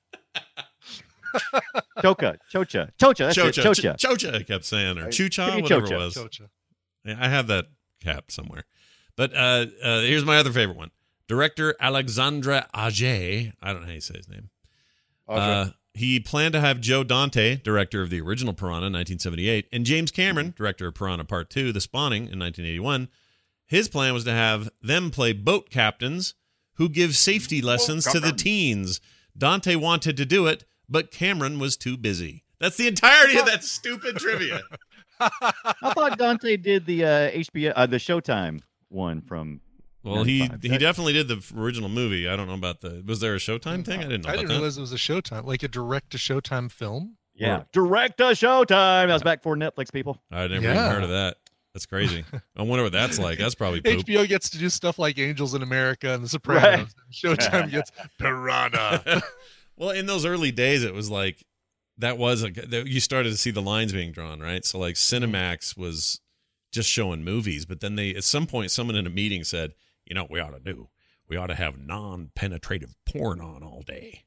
Choka Chocha Chocha. That's Chocha, it. Chocha. Ch- Chocha, I kept saying, or Chucha, Kitty whatever Chocha. it was. Chocha. Yeah, I have that cap somewhere. But uh, uh, here's my other favorite one. Director Alexandre Aja. I don't know how you say his name. Uh, he planned to have Joe Dante, director of the original Piranha in nineteen seventy-eight, and James Cameron, director of Piranha Part two, The Spawning in nineteen eighty-one. His plan was to have them play boat captains who give safety lessons to the teens. Dante wanted to do it, but Cameron was too busy. That's the entirety of that stupid trivia. I thought Dante did the uh, H B O, uh, the Showtime one from. Well, he ninety-five. he definitely did the original movie. I don't know about the. Was there a Showtime thing? I didn't know I about didn't that. realize it was a Showtime, like a direct to Showtime film. Yeah, direct to Showtime. That was back for Netflix people. I never Yeah. even heard of that. That's crazy. I wonder what that's like. That's probably poop. H B O gets to do stuff like Angels in America and The Sopranos. Showtime gets Piranha. Well, in those early days, it was like that was a, that you started to see the lines being drawn, right? So like Cinemax was just showing movies, but then they at some point someone in a meeting said, "You know what we ought to do? We ought to have non-penetrative porn on all day."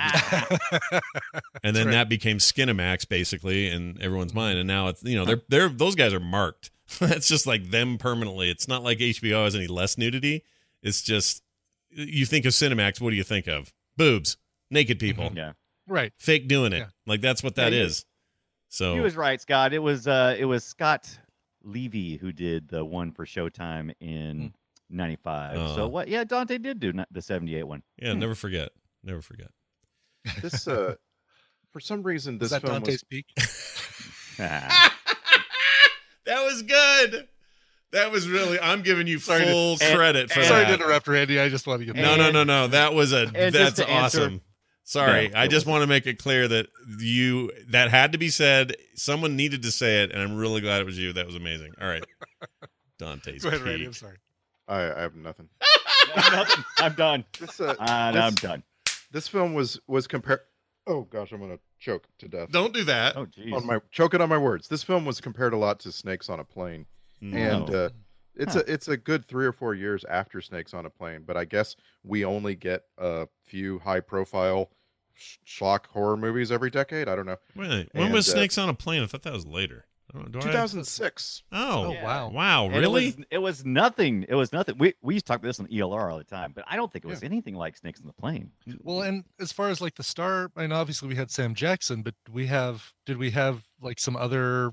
And then right. that became Skinemax basically in everyone's mind, and now it's you know they're they're those guys are marked. That's just like them permanently. It's not like H B O has any less nudity. It's just you think of Cinemax, what do you think of? Boobs, naked people, Yeah, Right. fake doing it. Yeah. Like that's what that Yeah, he- is. So he was right, Scott. It was uh, it was Scott Levy who did the one for Showtime in ninety-five. Oh. So what? Yeah, Dante did do ni- the seventy-eight one. yeah, never forget, never forget. This uh, for some reason, Is this that film Dante's was Peak? That was good. That was really. I'm giving you Sorry to- full and- credit for and- Sorry that. to interrupt, Randy. I just want to get No, no, no, no. That was a. And That's just to answer- awesome. Sorry, No, I it just wasn't. want to make it clear that you that had to be said. Someone needed to say it, and I'm really glad it was you. That was amazing. All right, Dante's Go ahead, Randy. Peak. I'm sorry. I, I have nothing. Nothing. I'm done. This, uh, And this, I'm done. this film was was compared. Oh gosh, I'm gonna choke to death. Don't do that. Oh, jeez. On my choking on my words. This film was compared a lot to Snakes on a Plane, and Oh. uh, it's Huh. a it's a good three or four years after Snakes on a Plane. But I guess we only get a few high profile sh- shock horror movies every decade. I don't know. Wait, when And, was uh, Snakes on a Plane? I thought that was later. I don't- do I- two thousand six. Oh, Oh, wow. wow, And really? It was, it was nothing. It was nothing. We we used to talk about this on E L R all the time, but I don't think it was anything like Snakes on the Plane. Well, and as far as like the star, I mean, obviously we had Sam Jackson, but we have, did we have like some other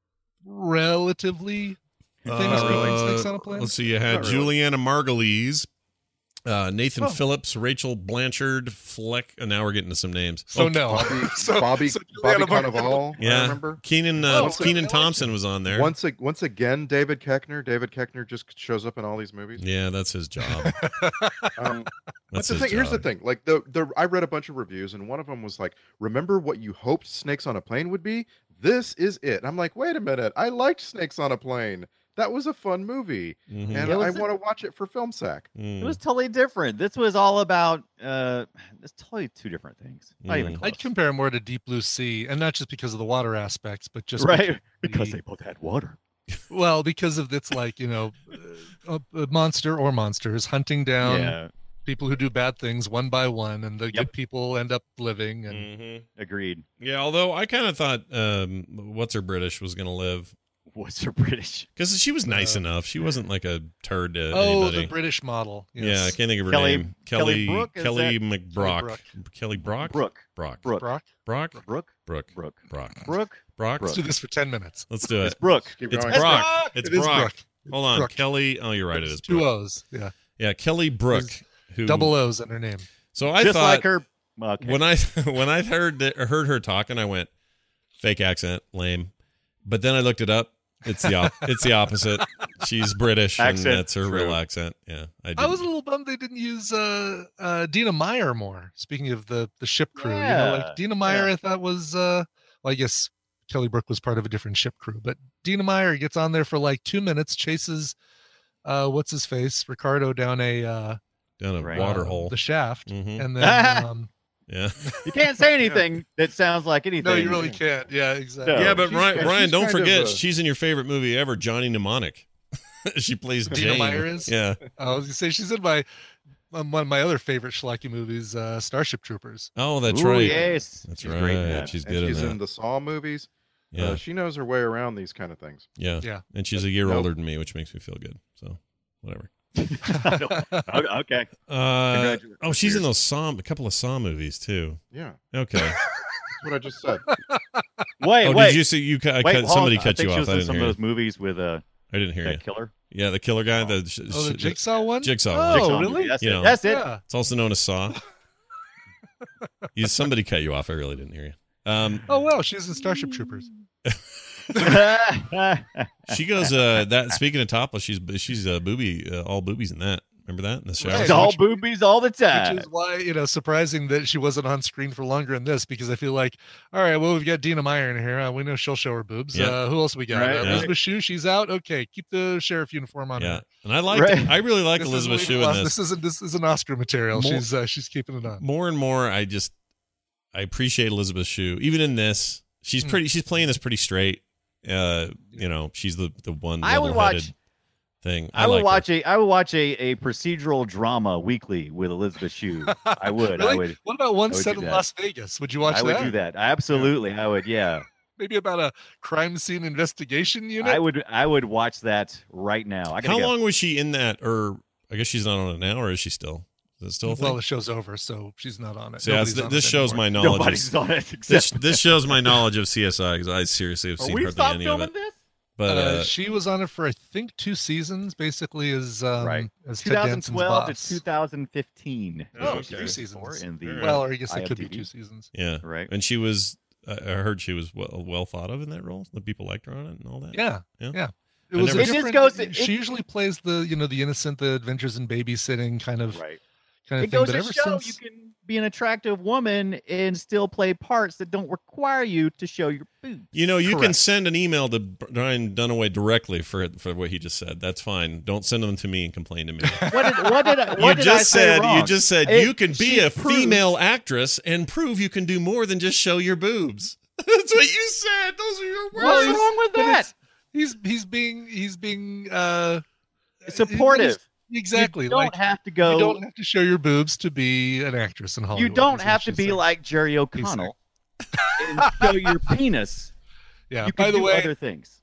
relatively famous people in Snakes on a Plane? Let's see. You had Not really. Juliana Margulies, uh, Nathan Oh. Phillips, Rachel Blanchard, Fleck. And now we're getting to some names. So Oh, no, Bobby so, Bobby, so Bobby Juliana Cannavale. I Yeah, remember. Keenan uh, Oh, so Keenan I like Thompson was on there. Once a, once again, David Keckner. David Keckner just shows up in all these movies. Yeah, that's his job. Um, but That's the his thing, here's the job. thing. Like the the I read a bunch of reviews, and one of them was like, "Remember what you hoped Snakes on a Plane would be? This is it." And I'm like, "Wait a minute! I liked Snakes on a Plane. That was a fun movie, Mhm. and It I was a- want to watch it for Film Sack." Mm. It was totally different. This was all about. uh It's totally two different things. Not even Mm. close. I'd compare more to Deep Blue Sea, and not just because of the water aspects, but just right because because the- they both had water. well, because of it's like you know, a, a monster or monsters hunting down Yeah, people who do bad things one by one, and the Yep. good people end up living. And Mhm. agreed. Yeah, although I kind of thought um, what's her British was going to live What's her British? because she was nice Uh, enough. She wasn't like a turd to oh, anybody. the British model. Yeah, I Yes. can't think of her Kelly- name. Kelly Kelly Brook, is Kelly that- McBrock. Brooke. Kelly Brock. Brooke. Brock. Brooke. Brock. Brock. Brooke. Brooke. Brooke. Brock. Brooke. Brock. Let's do this for ten minutes. Let's do It's it. Brooke. Keep It's going. Brock. Brooke. It's It is Brock. Brooke. Hold on, Brooke. Kelly. Oh, you're right. It is Two Brooke. O's. Yeah. Yeah, Kelly Brook. Who? Double O's in her name. So I Just thought like her. Okay. when I when I heard that, heard her talking, I went fake accent, lame. But then I looked it up. It's the op- it's the opposite. She's British, Accent, and that's her true. real accent. Yeah, I, I didn't- was a little bummed they didn't use uh, uh, Dina Meyer more. Speaking of the the ship crew, you know, Yeah, like Dina Meyer, yeah. I thought was uh, well, I guess Kelly Brook was part of a different ship crew, but Dina Meyer gets on there for like two minutes, chases uh, what's his face, Ricardo down a uh, down a Right. water uh, hole. the shaft, Mhm. and then um, Yeah, You can't say anything that sounds like anything. no, you really can't. Yeah, exactly. No. yeah. But she's- Ryan, yeah, Ryan she's don't kind of forget, a- she's in your favorite movie ever, Johnny Mnemonic. She plays Dina Jane. Meyer is? Yeah. I was gonna say she's in my um, one of my other favorite schlocky movies, uh, Starship Troopers. Oh, that's Ooh, right. Yes. That's She's right. great in that. She's And good she's in in that. the Saw movies. Yeah, Uh, she knows her way around these kind of things. yeah, Yeah. And she's a year Nope. older than me, which makes me feel good. So, whatever. Okay. Uh, Congratulations. oh, she's in those Saw, a couple of Saw movies too. Yeah, Okay. that's what I just said. Wait, oh, wait. did you see? You cut, I wait, cut, hold somebody on. I cut think you she off. was I in didn't some hear of you. those movies with uh, I didn't hear that you. killer. Yeah, the killer guy. The sh- Oh, the sh- Jigsaw one. Jigsaw. Oh, one. Jigsaw really? movie. That's You it. know. That's it. Yeah. It's also known as Saw. you, somebody cut you off. I really didn't hear you. Um, Oh well, she's in Starship Troopers. she goes. Uh, that speaking of topless, she's she's uh, booby, uh, all boobies in that. Remember that in the shower? Right. It's all Which- boobies all the time. Which is why, you know, surprising that she wasn't on screen for longer in this, because I feel like, all right, well, we've got Dina Meyer in here. Uh, we know she'll show her boobs. Yeah. Uh, who else we got? Right, uh, yeah. Elizabeth Shue, she's out. Okay, keep the sheriff uniform on Yeah, her. and I like. Right. I really like This Elizabeth isn't Shue Lady in Luck. this. This isn't this isn't Oscar material. More- she's uh, she's keeping it on. More and more, I just I appreciate Elizabeth Shue. Even in this, she's Hmm. pretty. She's playing this pretty straight. Uh, you know, she's the the one I would level-headed watch- thing. I would like her. watch a I would watch a, a procedural drama weekly with Elizabeth Shue. I would. I Really? would. What about one I would set do in that. Las Vegas? Would you watch I that? would do that. Absolutely. I would. Yeah. Maybe about a crime scene investigation unit. I would. I would watch that right now. I gotta How go. long was she in that? Or I guess she's not on it now, or is she still? Is it still a thing? Well, the show's over, so she's not on it. See, that's, Nobody's on this it shows anymore. my knowledge. Nobody's Of, on it this, except. this shows my knowledge of C S I because I seriously have Are seen we hardly stopped any of filming it. this? But Uh, uh, she was on it for I think two seasons, basically as um, Right. as Ted Danson's twenty twelve boss. to two thousand fifteen. Oh, Oh, okay. two seasons. In the, All right. Well, or I guess it could be I M D B. two seasons. yeah, Right. and she was. I I heard she was well, well thought of in that role. The people liked her on it and all that. Yeah, Yeah. yeah. It was never- a It just different. goes- it- she usually plays the you know the innocent, the adventures in babysitting kind of Right. kind of It thing. goes But to ever show since, you can be an attractive woman and still play parts that don't require you to show your boobs. You know, you can Correct. send an email to Brian Dunaway directly for for what he just said. That's fine. Don't send them to me and complain to me. What did what did I, what you did just I say said wrong? you just said It- you can be she a proved- female actress and prove you can do more than just show your boobs. That's what you said. Those are your words. What's wrong with but that? it's- He's he's being he's being uh Supportive. Exactly. You don't like have to go. you don't have to show your boobs to be an actress in Hollywood. You don't is what have to she's be saying. like Jerry O'Connell and show your penis. Yeah. You can By the do way, other things.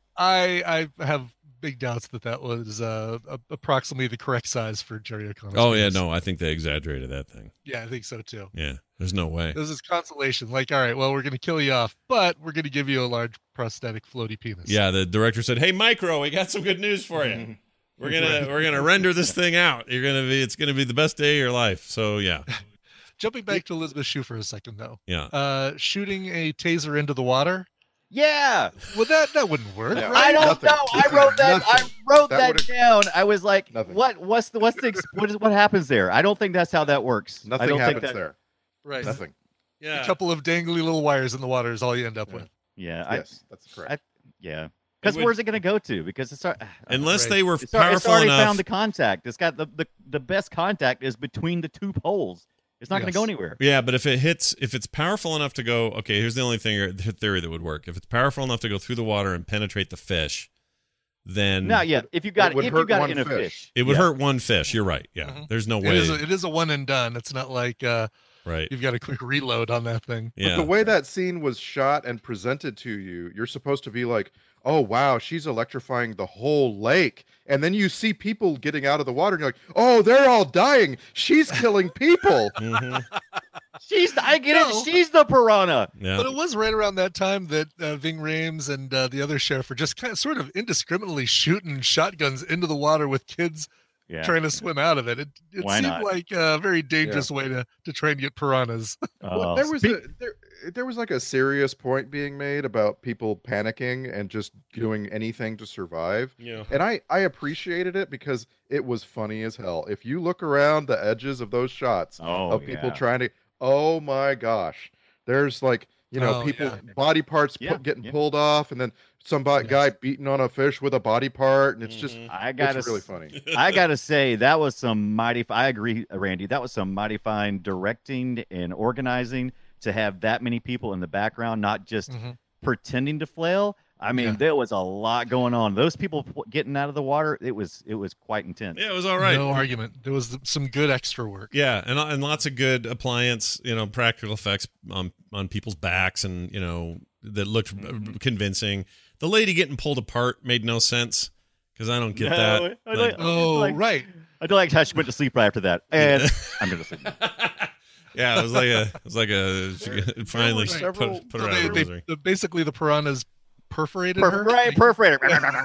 I I have big doubts that that was uh, a- approximately the correct size for Jerry O'Connell. Oh yeah, no, I think they exaggerated that thing. Yeah, I think so too. Yeah, there's no way. This is consolation. Like, all right, well, we're going to kill you off, but we're going to give you a large prosthetic floaty penis. Yeah, the director said, "Hey, Micro, we got some good news for you. We're gonna we're gonna render this thing out. You're gonna be it's gonna be the best day of your life." So yeah, Jumping back to Elizabeth Shue for a second, though. yeah. Uh, shooting a taser into the water. Yeah. Well, that that wouldn't work. Yeah. Right? I don't Nothing. know. I wrote that. I Nothing. wrote That that, would've- down. I was like, Nothing. "What? What's the? What's the? ex- What is? What happens there? I don't think that's how that works. I Nothing don't happens think that, there. Right. Nothing. Yeah. A couple of dangly little wires in the water is all you end up Yeah. with. Yeah. Yes, that's correct. I, yeah. Because would- where's it going to go to? Because it's, al- Unless Right. they were it's, al- it's powerful already enough. found the contact. It's got the, the, the best contact is between the two poles. It's not going Yes. to go anywhere. Yeah, but if it hits, if it's powerful enough to go, okay, here's the only thing, the theory that would work. If it's powerful enough to go through the water and penetrate the fish, then No, yeah. If you got It would if you hurt got one it in a fish. fish, it would yeah. hurt one fish. You're right. Yeah, Mhm. there's no It way. is, a, it is a one and done. It's not like uh, Right. you've got a quick reload on that thing. Yeah. But the way that scene was shot and presented to you, you're supposed to be like, oh, wow, she's electrifying the whole lake. And then you see people getting out of the water and you're like, oh, they're all dying. She's killing people. Mhm. She's I get No. it. She's the piranha. Yeah. But it was right around that time that uh, Ving Rhames and uh, the other sheriff were just kind of sort of indiscriminately shooting shotguns into the water with kids Yeah. trying to swim out of it. It, it Why seemed not? like a very dangerous way to, to try and get piranhas. Well, Oh, there was speak- a there, there was like a serious point being made about people panicking and just doing anything to survive. Yeah. And I I appreciated it because it was funny as hell. If you look around the edges of those shots Oh, of people yeah. trying to, oh my gosh, there's like you know Oh, people yeah. body parts pu- Yeah, getting yeah. pulled off, and then some bo- Yes. guy beating on a fish with a body part, and it's just Mhm. I gotta it's really s- funny. I gotta say that was some mighty. I agree, Randy. That was some mighty fine directing and organizing to have that many people in the background, not just Mhm. pretending to flail. I mean, Yeah. there was a lot going on. Those people p- getting out of the water, it was it was quite intense. Yeah, it was all right. No argument. There was some good extra work. Yeah, and and lots of good appliance, you know, practical effects on on people's backs, and you know that looked Mm-hmm. convincing. The lady getting pulled apart made no sense because I don't get No, that. I Like- like- Oh, Like- right. I do like how she went to sleep right after that, and I'm gonna sleep. yeah, it was like a, it was like a. She finally were put, several- put So her out they, of her they, misery. the- basically, the piranhas perforated her. Perforate, perforated.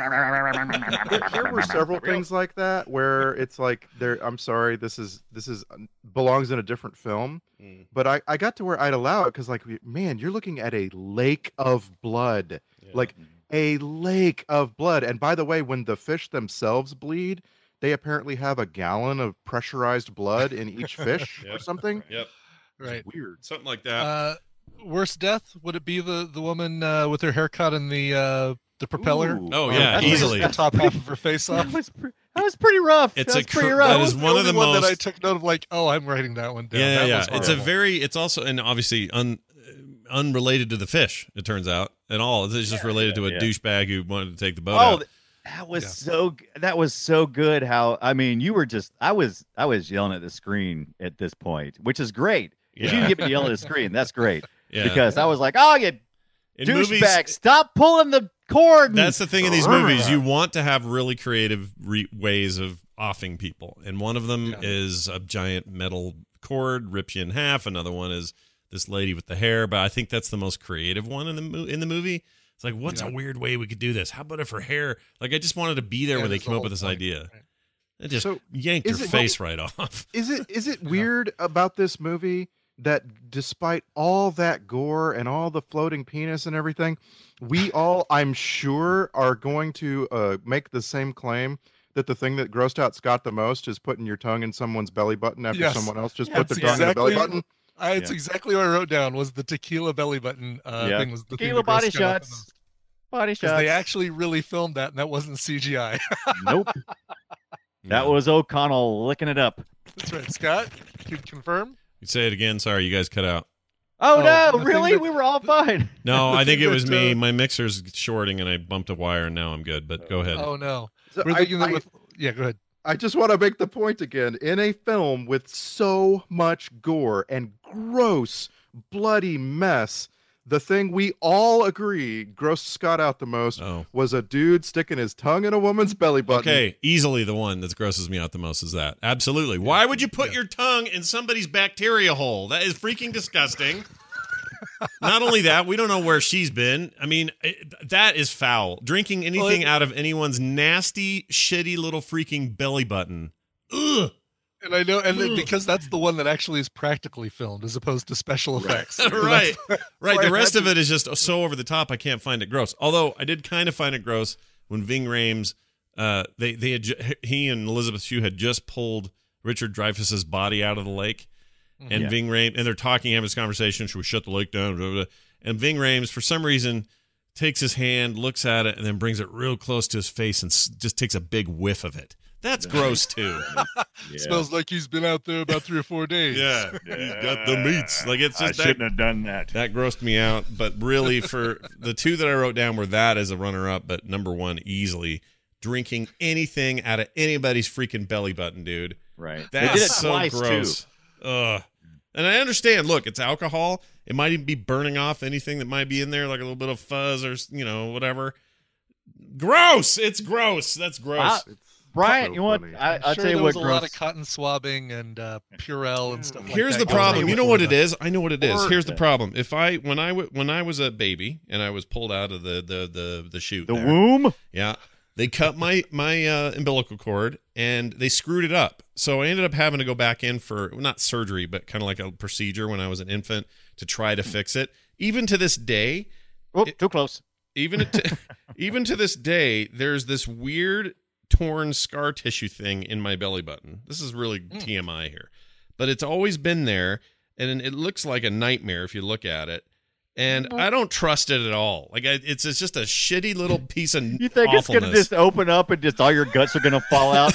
there, there were several things like that where it's like there I'm sorry this is this is uh, belongs in a different film, Mm. but I I got to where I'd allow it because like man, you're looking at a lake of blood, Yeah. like a lake of blood. And by the way, when the fish themselves bleed, they apparently have a gallon of pressurized blood in each fish or Yep. something. Yep, It's Right. weird. something like that. Uh, worst death? Would it be the, the woman uh, with her haircut and the uh, the propeller? Ooh. Oh, Oh, yeah, that's- easily. The top half of her face off. That was, pre- that was pretty rough. It's that a was pretty cr- rough. that That is was one the of the only one that I most- took note of. Like, oh, I'm writing that one down. Yeah, That yeah. was It's a horrible. very. It's also and obviously un, unrelated to the fish. It turns out at all. It's just related to a yeah. douchebag who wanted to take the boat Oh, out. th- that was Yeah. so. g- That was so good. How I mean, you were just. I was. I was yelling at the screen at this point, which is great. If you Yeah. can get me yelling at the screen, that's great. Yeah. Because I was like, oh, you In movies, douchebag, stop pulling the cord. and- that's the thing in these movies. You want to have really creative re- ways of offing people, and one of them Yeah. is a giant metal cord rips you in half. Another one is this lady with the hair. But I think that's the most creative one in the mo- in the movie. It's like, what's Yeah. a weird way we could do this? How about if her hair? Like, I just wanted to be there Yeah, when they that's came the up with whole this point, idea. right. It just So, yanked is your it- face right off. Is it is it weird about this movie that despite all that gore and all the floating penis and everything, we all, I'm sure, are going to uh, make the same claim that the thing that grossed out Scott the most is putting your tongue in someone's belly button after Yes. someone else just That's put their tongue in the belly exactly- button. I, it's Yeah. exactly what I wrote down was the tequila belly button uh, Yeah. thing was the Tequila thing that grossed body Scott out the shots. most. Body 'Cause shots. they actually really filmed that, and that wasn't C G I. Nope. That was O'Connell licking it up. That's right, Scott. Can you confirm? You say it again. Sorry, you guys cut out. Oh, Oh, no, the thing really? that- We were all fine. No, I think it was that, me. uh, My mixer's shorting, and I bumped a wire, and now I'm good. But go ahead. Oh no, So we're I- thinking that I- with. Yeah, go ahead. I just want to make the point again. In a film with so much gore and gross, bloody mess, the thing we all agree grossed Scott out the most Oh. was a dude sticking his tongue in a woman's belly button. Okay, easily the one that grosses me out the most is that. Absolutely. Why would you put your tongue in somebody's bacteria hole? That is freaking disgusting. Not only that, we don't know where she's been. I mean, it, that is foul. Drinking anything it- out of anyone's nasty, shitty little freaking belly button. Ugh. And I know, and then Ugh. because that's the one that actually is practically filmed as opposed to special effects. So Right. that's- Right. why The I rest had of it is just so over the top. I can't find it gross. Although I did kind of find it gross when Ving Rhames, uh, they they had ju- he and Elizabeth Shue had just pulled Richard Dreyfuss's body out of the lake, and Yeah. Ving Rhames and they're talking, having this conversation. Should we shut the lake down? Blah, blah, blah. And Ving Rhames, for some reason, takes his hand, looks at it, and then brings it real close to his face and s- just takes a big whiff of it. That's gross too. Smells like he's been out there about three or four days. Yeah, he's got the meats. Like it's I just that, shouldn't have done that. that grossed me out. But really, for the two that I wrote down were that as a runner-up, but number one easily drinking anything out of anybody's freaking belly button, dude. Right. That's they did it so twice, gross. too. Ugh. And I understand. Look, it's alcohol. It might even be burning off anything that might be in there, like a little bit of fuzz or you know whatever. Gross. It's gross. That's gross. Wow. It's Brian, so you want? funny. I, I'm I'll sure tell you there what. was a lot Gross. of cotton swabbing and uh, Purell and stuff like Here's that. the going problem. on You know before what it that. is? I know what it is. Or- Here's the Yeah. problem. If I when I w- when I was a baby and I was pulled out of the the the the chute, The there, womb. yeah, they cut my my uh, umbilical cord and they screwed it up. So I ended up having to go back in for not surgery, but kind of like a procedure when I was an infant to try to fix it. Even to this day, Oh, It- too close. even to, even to this day, there's this weird torn scar tissue thing in my belly button. This is really T M I here, but it's always been there, and it looks like a nightmare if you look at it. And I don't trust it at all. Like I, it's it's just a shitty little piece of You think it's awfulness. gonna just open up and just all your guts are gonna fall out?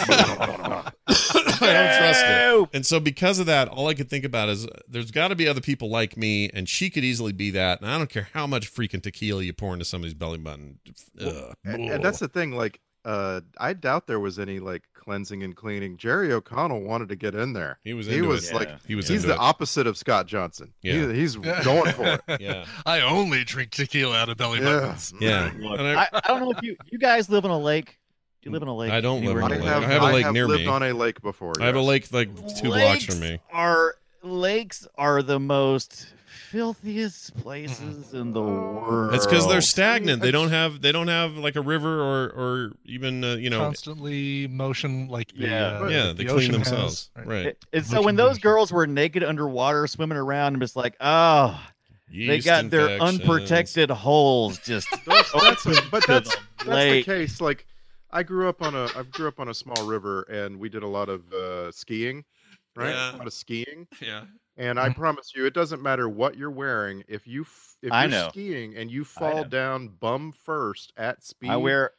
I don't trust Ew. it. And so because of that, all I could think about is uh, there's got to be other people like me, and she could easily be that. And I don't care how much freaking tequila you pour into somebody's belly button. Ugh. and, and that's the thing. Like, uh, I doubt there was any like cleansing and cleaning. Jerry O'Connell wanted to get in there. He was He into was it. like, Yeah. He was he's into the it. opposite of Scott Johnson. Yeah. He- he's going for it. Yeah. I only drink tequila out of belly Yeah. buttons. Yeah. Look, And I- I, I don't know if you you guys live on a lake. Do you live on a lake? I don't live anywhere on a I near lake. have, I have a lake have near lived me. on a lake before. I have a yes. lake like two blocks from me. Are lakes are the most filthiest places in the world. It's because they're stagnant. They don't have they don't have like a river or or even uh, you know Constantly motion like the, Yeah. uh, yeah like they the clean ocean has, themselves right. It- and so Motion when those pollution. girls were naked underwater swimming around, I'm just like, oh, they Yeast got their infections. unprotected holes just That's, that's open but to that's the that's the lake. case. Like, I grew up on a I grew up on a small river, and we did a lot of uh, skiing, right? Yeah. A lot of skiing, Yeah. and I promise you, it doesn't matter what you're wearing. If you f- if I you're know. skiing and you I fall know. down bum first at speed, I wear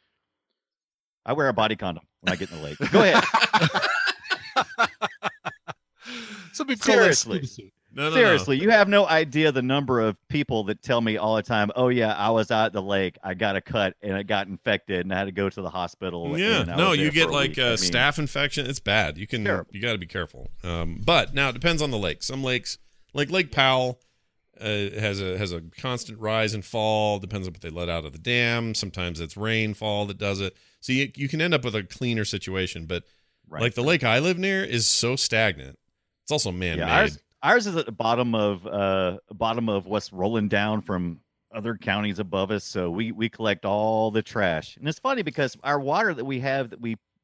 I wear a body condom when I get in the lake. Go ahead. Some people call that Seriously. scuba suit. No, no, Seriously, you have no idea the number of people that tell me all the time, "Oh yeah, I was out at the lake, I got a cut and it got infected, and I had to go to the hospital." no. Yeah. and I No, was you there get for a like week." a I mean, staph infection. It's bad. You can Terrible. you got to be careful. Um, but now it depends on the lake. Some lakes, like Lake Powell, uh, has a has a constant rise and fall. Depends on what they let out of the dam. Sometimes it's rainfall that does it. So you you can end up with a cleaner situation. But Right. like the lake I live near is so stagnant. It's also man made. Yeah, ours, ours is at the bottom of uh bottom of what's rolling down from other counties above us. So we we collect all the trash, and it's funny because our water that we have that we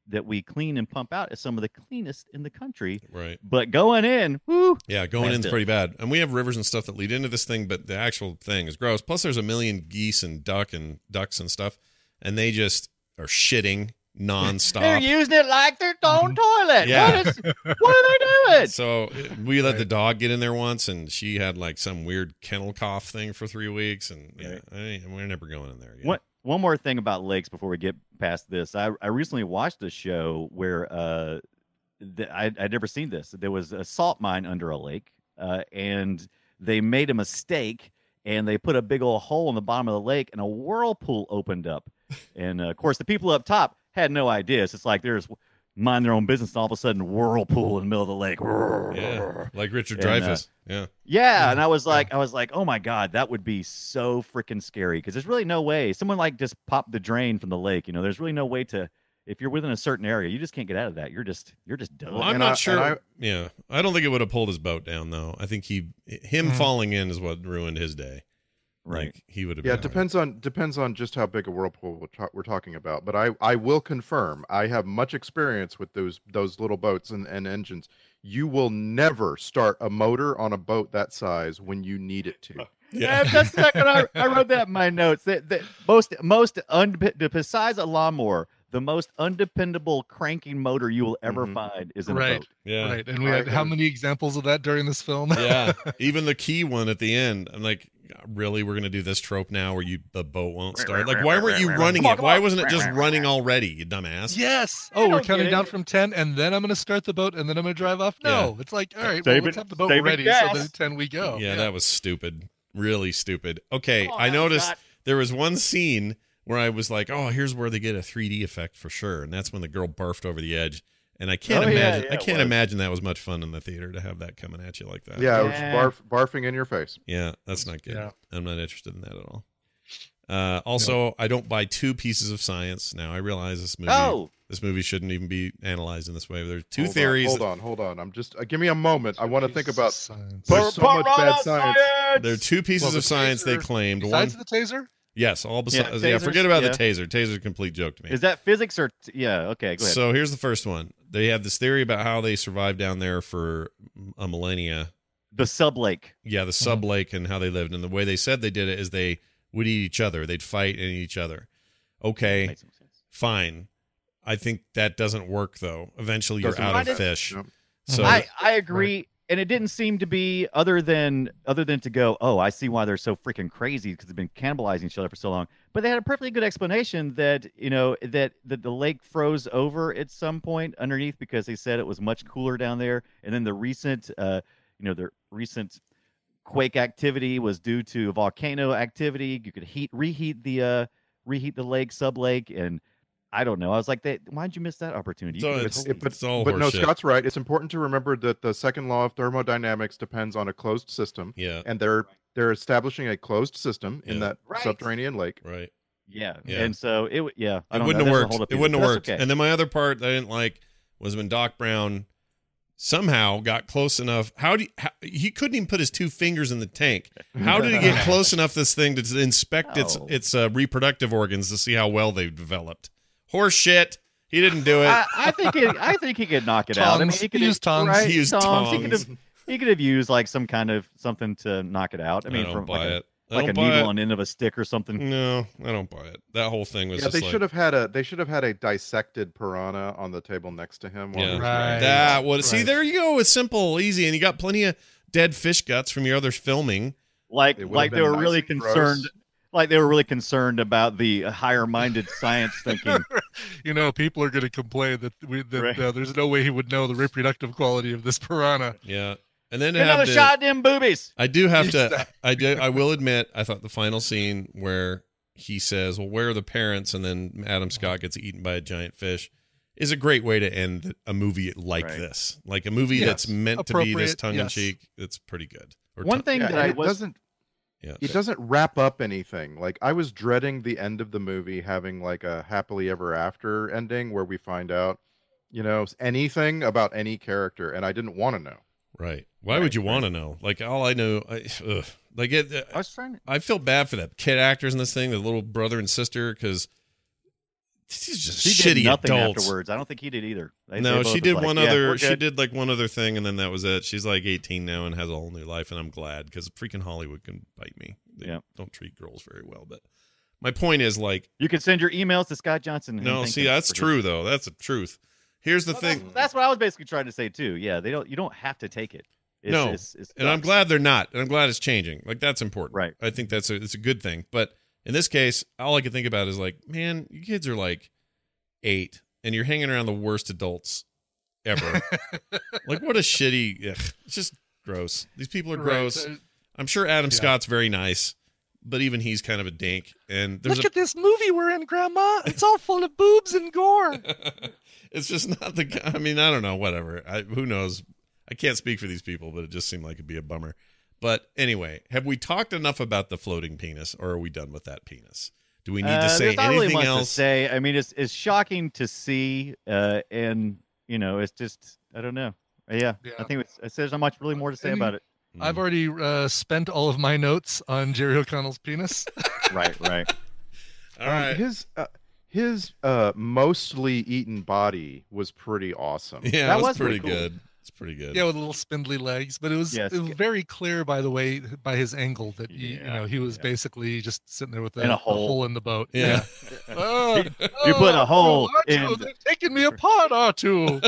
that we clean and pump out is some of the cleanest in the country. Right. But going in, whoo. Yeah, going messed in's up. pretty bad. And we have rivers and stuff that lead into this thing, but the actual thing is gross. Plus, there's a million geese and duck and ducks and stuff, and they just are shitting nonstop. They're using it like their own toilet. Yeah. What, is, what are they doing? So uh, we let the dog get in there once, and she had like some weird kennel cough thing for three weeks, and yeah, I, we're never going in there again. One, one more thing about lakes before we get past this. I, I recently watched a show where uh, the, I, I'd never seen this. There was a salt mine under a lake, uh, and they made a mistake, and they put a big old hole in the bottom of the lake, and a whirlpool opened up. And, uh, of course, the people up top had no idea. It's just like there's mind their own business, and all of a sudden, whirlpool in the middle of the lake. Yeah, like Richard And, Dreyfuss. uh, yeah. Yeah, and I was like, I was like, oh my god, that would be so freaking scary because there's really no way someone like just popped the drain from the lake. You know, there's really no way to if you're within a certain area, you just can't get out of that. You're just you're just done. Well, I'm And not I- sure. and I- yeah, I don't think it would have pulled his boat down though. I think he him Mhm. falling in is what ruined his day. Right. Like, he would have. Yeah, been it depends on depends on just how big a whirlpool we're, ta- we're talking about. But I, I will confirm I have much experience with those those little boats and, and engines. You will never start a motor on a boat that size when you need it to. Yeah, that's like when I, I wrote that in my notes. That, that most most undep- besides a lawnmower, the most undependable cranking motor you will ever Mhm. find is in a Right. boat. Yeah. Right. And we I had how agree. many examples of that during this film? Yeah, even the key one at the end. I'm like, really, we're gonna do this trope now where you the boat won't start? Like, why weren't you running Come on, it? come Why on. wasn't it just running already? You dumbass. Yes. I Oh, we're don't counting get down it. from ten, and then I'm going to start the boat, and then I'm going to drive off. No, it's like, all right, Save well, let's it- have the boat save it ready, gas. so then ten we go. Yeah, that was stupid. Really stupid. Okay, Come on, I noticed Scott. there was one scene where I was like, "Oh, here's where they get a three D effect for sure," and that's when the girl barfed over the edge. And I can't Oh, yeah, imagine. yeah, I it can't was. imagine that was much fun in the theater to have that coming at you like that. Yeah, it was Yeah. barf, barfing in your face. Yeah, that's not good. Yeah. I'm not interested in that at all. Uh, also, I don't buy two pieces of science. Now I realize this movie. Oh, This movie shouldn't even be analyzed in this way. There's two Hold on, theories. hold on, hold on. I'm just uh, give me a moment. I want to think about. Science. There's so much bad science. There are two pieces Well, the of science they taser- claimed. One, Besides the taser? yes, all besides. Yeah, Yeah, tasers, forget about yeah. the taser. Taser's a complete joke to me. is that physics or t- yeah? Okay, go ahead. So here's the first one. They have this theory about how they survived down there for a millennia. the sub lake. Yeah, the sub lake and how they lived. And the way they said they did it is they would eat each other. They'd fight and eat each other. Okay, Makes some sense. fine. I think that doesn't work though. Eventually, you're Doesn't out work. of fish. Yep. So I, I agree, and it didn't seem to be other than other than to go, oh, I see why they're so freaking crazy because they've been cannibalizing each other for so long. But they had a perfectly good explanation that you know that, that the lake froze over at some point underneath because they said it was much cooler down there, and then the recent, uh, you know, the recent quake activity was due to volcano activity. You could heat reheat the uh, reheat the lake, sub lake, and I don't know. I was like, they, why'd you miss that opportunity? You So could've it's- totally- It- but It's all but no, horseshit. Scott's right. It's important to remember that the second law of thermodynamics depends on a closed system, yeah, and they're they're establishing a closed system in Yeah. that Right. subterranean lake. right. yeah. Yeah. and so it, w- yeah, I It don't wouldn't know. have That doesn't worked. hold up It either, wouldn't but have that's worked. okay. And then my other part that I didn't like was when Doc Brown somehow got close enough. How do you, how, he couldn't even put his two fingers in the tank? How did he get close enough this thing to inspect its No. its uh, reproductive organs to see how well they've developed? Horse shit. He didn't do it. I, I think it, I think he could knock it out. I mean, Tongs. he could He used tongs. Right? He used He could tongs. have he could have used like some kind of something to knock it out. I mean, don't from buy like a, it. I like a don't buy needle it. on the end of a stick or something. No, I don't buy it. That whole thing was Yeah, just they like, should have had a they should have had a dissected piranha on the table next to him. while Yeah. he was Right. writing. that. What? See, Right. there you go. It's simple, easy, and you got plenty of dead fish guts from your other filming. Like It would've like they been were nice really and gross. concerned. Like they were really concerned about the higher minded science thinking. You know, people are going to complain that we that Right. uh, there's no way he would know the reproductive quality of this piranha. Yeah, and then to Another have to, shot at them boobies. I do have to. Exactly. I do. I will admit. I thought the final scene where he says, "Well, where are the parents?" and then Adam Scott gets eaten by a giant fish, is a great way to end a movie like Right. this. Like a movie Yes. that's meant to be this Appropriate, tongue in yes. cheek. It's pretty good. Or One ton- thing Yeah, that and I it was doesn't yeah. it doesn't wrap up anything. Like I was dreading the end of the movie having like a happily ever after ending where we find out, you know, anything about any character, and I didn't want to know. Right. Why Right, would you want to know? Like all I know, I, ugh. like it. I was trying to I feel bad for that kid actors in this thing, the little brother and sister, because She's just She shitty did nothing adults. afterwards. I don't think he did either. They- No, they both she did was like, one yeah, other. we're She good. did like one other thing, and then that was it. She's like eighteen now and has a whole new life, and I'm glad because freaking Hollywood can bite me. They Yeah. don't treat girls very well. But my point is, like, You can send your emails to Scott Johnson. and no, thank see, him that's for his- true though. That's the truth. Here's the Well, thing. That's, that's what I was basically trying to say too. Yeah, they don't. You don't have to take it. It's, No, it's, it's and I'm sucks. glad they're not, and I'm glad it's changing. Like that's important, Right. I think that's a it's a good thing. But in this case, all I can think about is like, man, you kids are like eight, and you're hanging around the worst adults ever. Like, what a shitty. Ugh, it's just gross. These people are Right, gross. so- I'm sure Adam Yeah. Scott's very nice, but even he's kind of a dink. And there's Look a, at this movie we're in, Grandma. It's all full of boobs and gore. it's just not the. I mean, I don't know. Whatever. I, who knows? I can't speak for these people, but it just seemed like it'd be a bummer. But anyway, have we talked enough about the floating penis, or are we done with that penis? Do we need Uh, to say there's not anything really much else? to say. I mean, it's it's shocking to see, uh, and you know, it's just I don't know. Yeah, Yeah. I think it's, it's, there's not much really more to say I mean, about it. I've already uh, spent all of my notes on Jerry O'Connell's penis. Right, right. All Um, right. his uh, his uh, mostly eaten body was pretty awesome. Yeah, That it was, was pretty pretty cool. good. It's pretty good. Yeah, with little spindly legs, but it was Yes. it was very clear by the way by his angle that he, you Yeah, know he was yeah. basically just sitting there with a, In a a hole. hole in the boat. Yeah. Oh, You put a oh, hole R two, in- They're taking me apart, R two.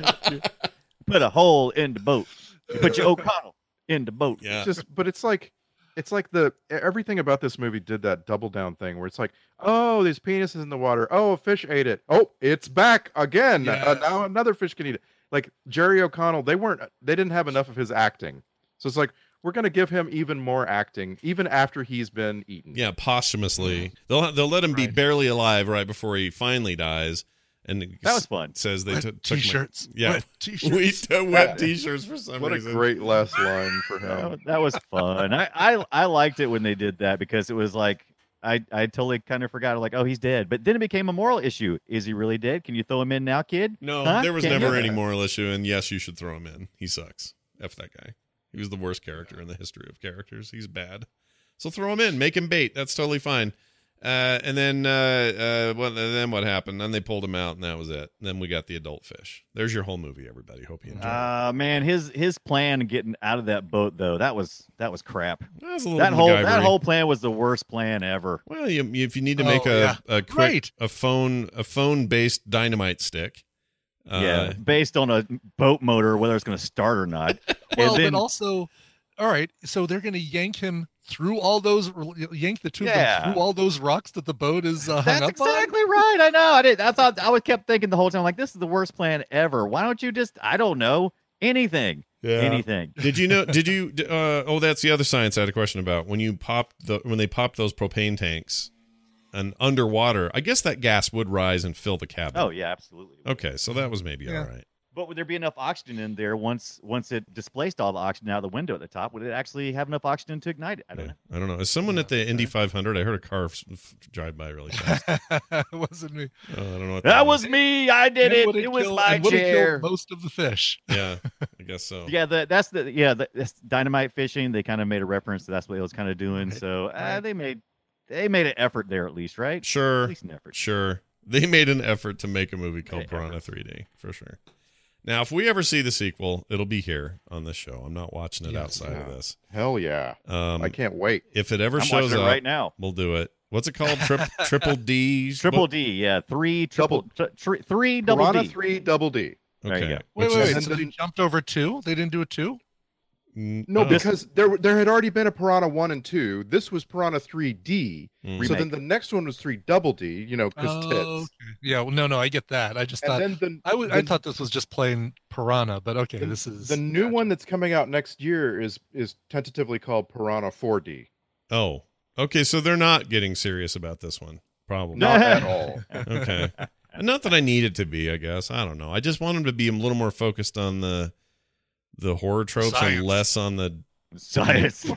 Put a hole in the boat. You put your O'Connell in the boat. Yeah. Just, but it's like, it's like the everything about this movie did that double down thing where it's like, oh, there's penises in the water. Oh, a fish ate it. Oh, it's back again. Yeah. Uh, now another fish can eat it. Like Jerry O'Connell, they weren't, they didn't have enough of his acting. So it's like we're gonna give him even more acting, even after he's been eaten. Yeah, posthumously. They'll they'll let him be Right. barely alive right before he finally dies, and it That was s- fun. Says they Wet took took my- t-shirts. Yeah, Wet t-shirts. we took wet t-shirts for some What a reason. great last line for That, him. was- that was fun. I, I I liked it when they did that because it was like I I totally kind of forgot like oh he's dead, but then it became a moral issue. Is he really dead? Can you throw him in now, kid? No, Huh? there was Can never you? any moral issue, and yes, you should throw him in. He sucks. F that guy. He was the worst character in the history of characters. He's bad. So throw him in. Make him bait. That's totally fine. Uh, and then, uh, uh, well, then what happened? Then they pulled him out, and that was it. Then we got the adult fish. There's your whole movie, everybody. Hope you enjoyed it. Uh man, his his plan getting out of that boat though that was that was crap. That was a little That whole that MacGyver-y. whole plan was the worst plan ever. Well, you, if you need to Oh, make a, yeah. a quick Great. a phone a phone based dynamite stick. Uh, yeah, based on a boat motor, whether it's going to start or not. Well, and then, but also, all right. So they're going to yank him through all those, yank the two of them Yeah. through all those rocks that the boat is uh, hung that's up exactly right. I know. I did. I thought I was kept thinking the whole time like this is the worst plan ever. Why don't you just I don't know anything, Yeah. anything. Did you know? Did you? Uh, oh, that's the other science I had a question about. When you popped the when they popped those propane tanks, and underwater, I guess that gas would rise and fill the cabin. Oh yeah, absolutely. Okay, so that was maybe Yeah. all right. But would there be enough oxygen in there once once it displaced all the oxygen out of the window at the top? Would it actually have enough oxygen to ignite it? I don't Yeah, know. I don't know. Is someone at the Indy five hundred? I heard a car f- f- drive by really fast. on. It wasn't me. Oh, I don't know. What That was me. I did And it. would've It was killed- my and would've chair. killed most of the fish. Yeah, I guess so. Yeah, the, that's the yeah the, that's dynamite fishing. They kind of made a reference to that's what it was kind of doing. Right, So uh, right. they made they made an effort there at least, right? Sure, At least an effort. sure. They made an effort to make a movie called Made Piranha effort. three D for sure. Now, if we ever see the sequel, it'll be here on this show. I'm not watching it Yes. outside of Yeah. this. Hell yeah. Um, I can't wait. If it ever I'm shows watching up, it right now. we'll do it. What's it called? Trip, triple D. Triple D, yeah, three triple Double- tr- thr- three double Piranha D. three double D. There you Okay. go. Wait, Which wait, is- wait. So they jumped over two? They didn't do a two? Mm, No, oh. because there there had already been a Piranha one and two. This was Piranha three D. Mm. So Remake. then the next one was three double D. You know, because Oh, tits. okay. Yeah, well, no, no, I get that. I just And thought then the I was I the- thought this was just plain piranha, but okay, the, this is the new gotcha. one that's coming out next year is is tentatively called Piranha four D. Oh, okay. So they're not getting serious about this one, probably. Not at all. Okay. Not that I need it to be. I guess I don't know. I just want them to be a little more focused on the the horror tropes Science. and less on the. Science.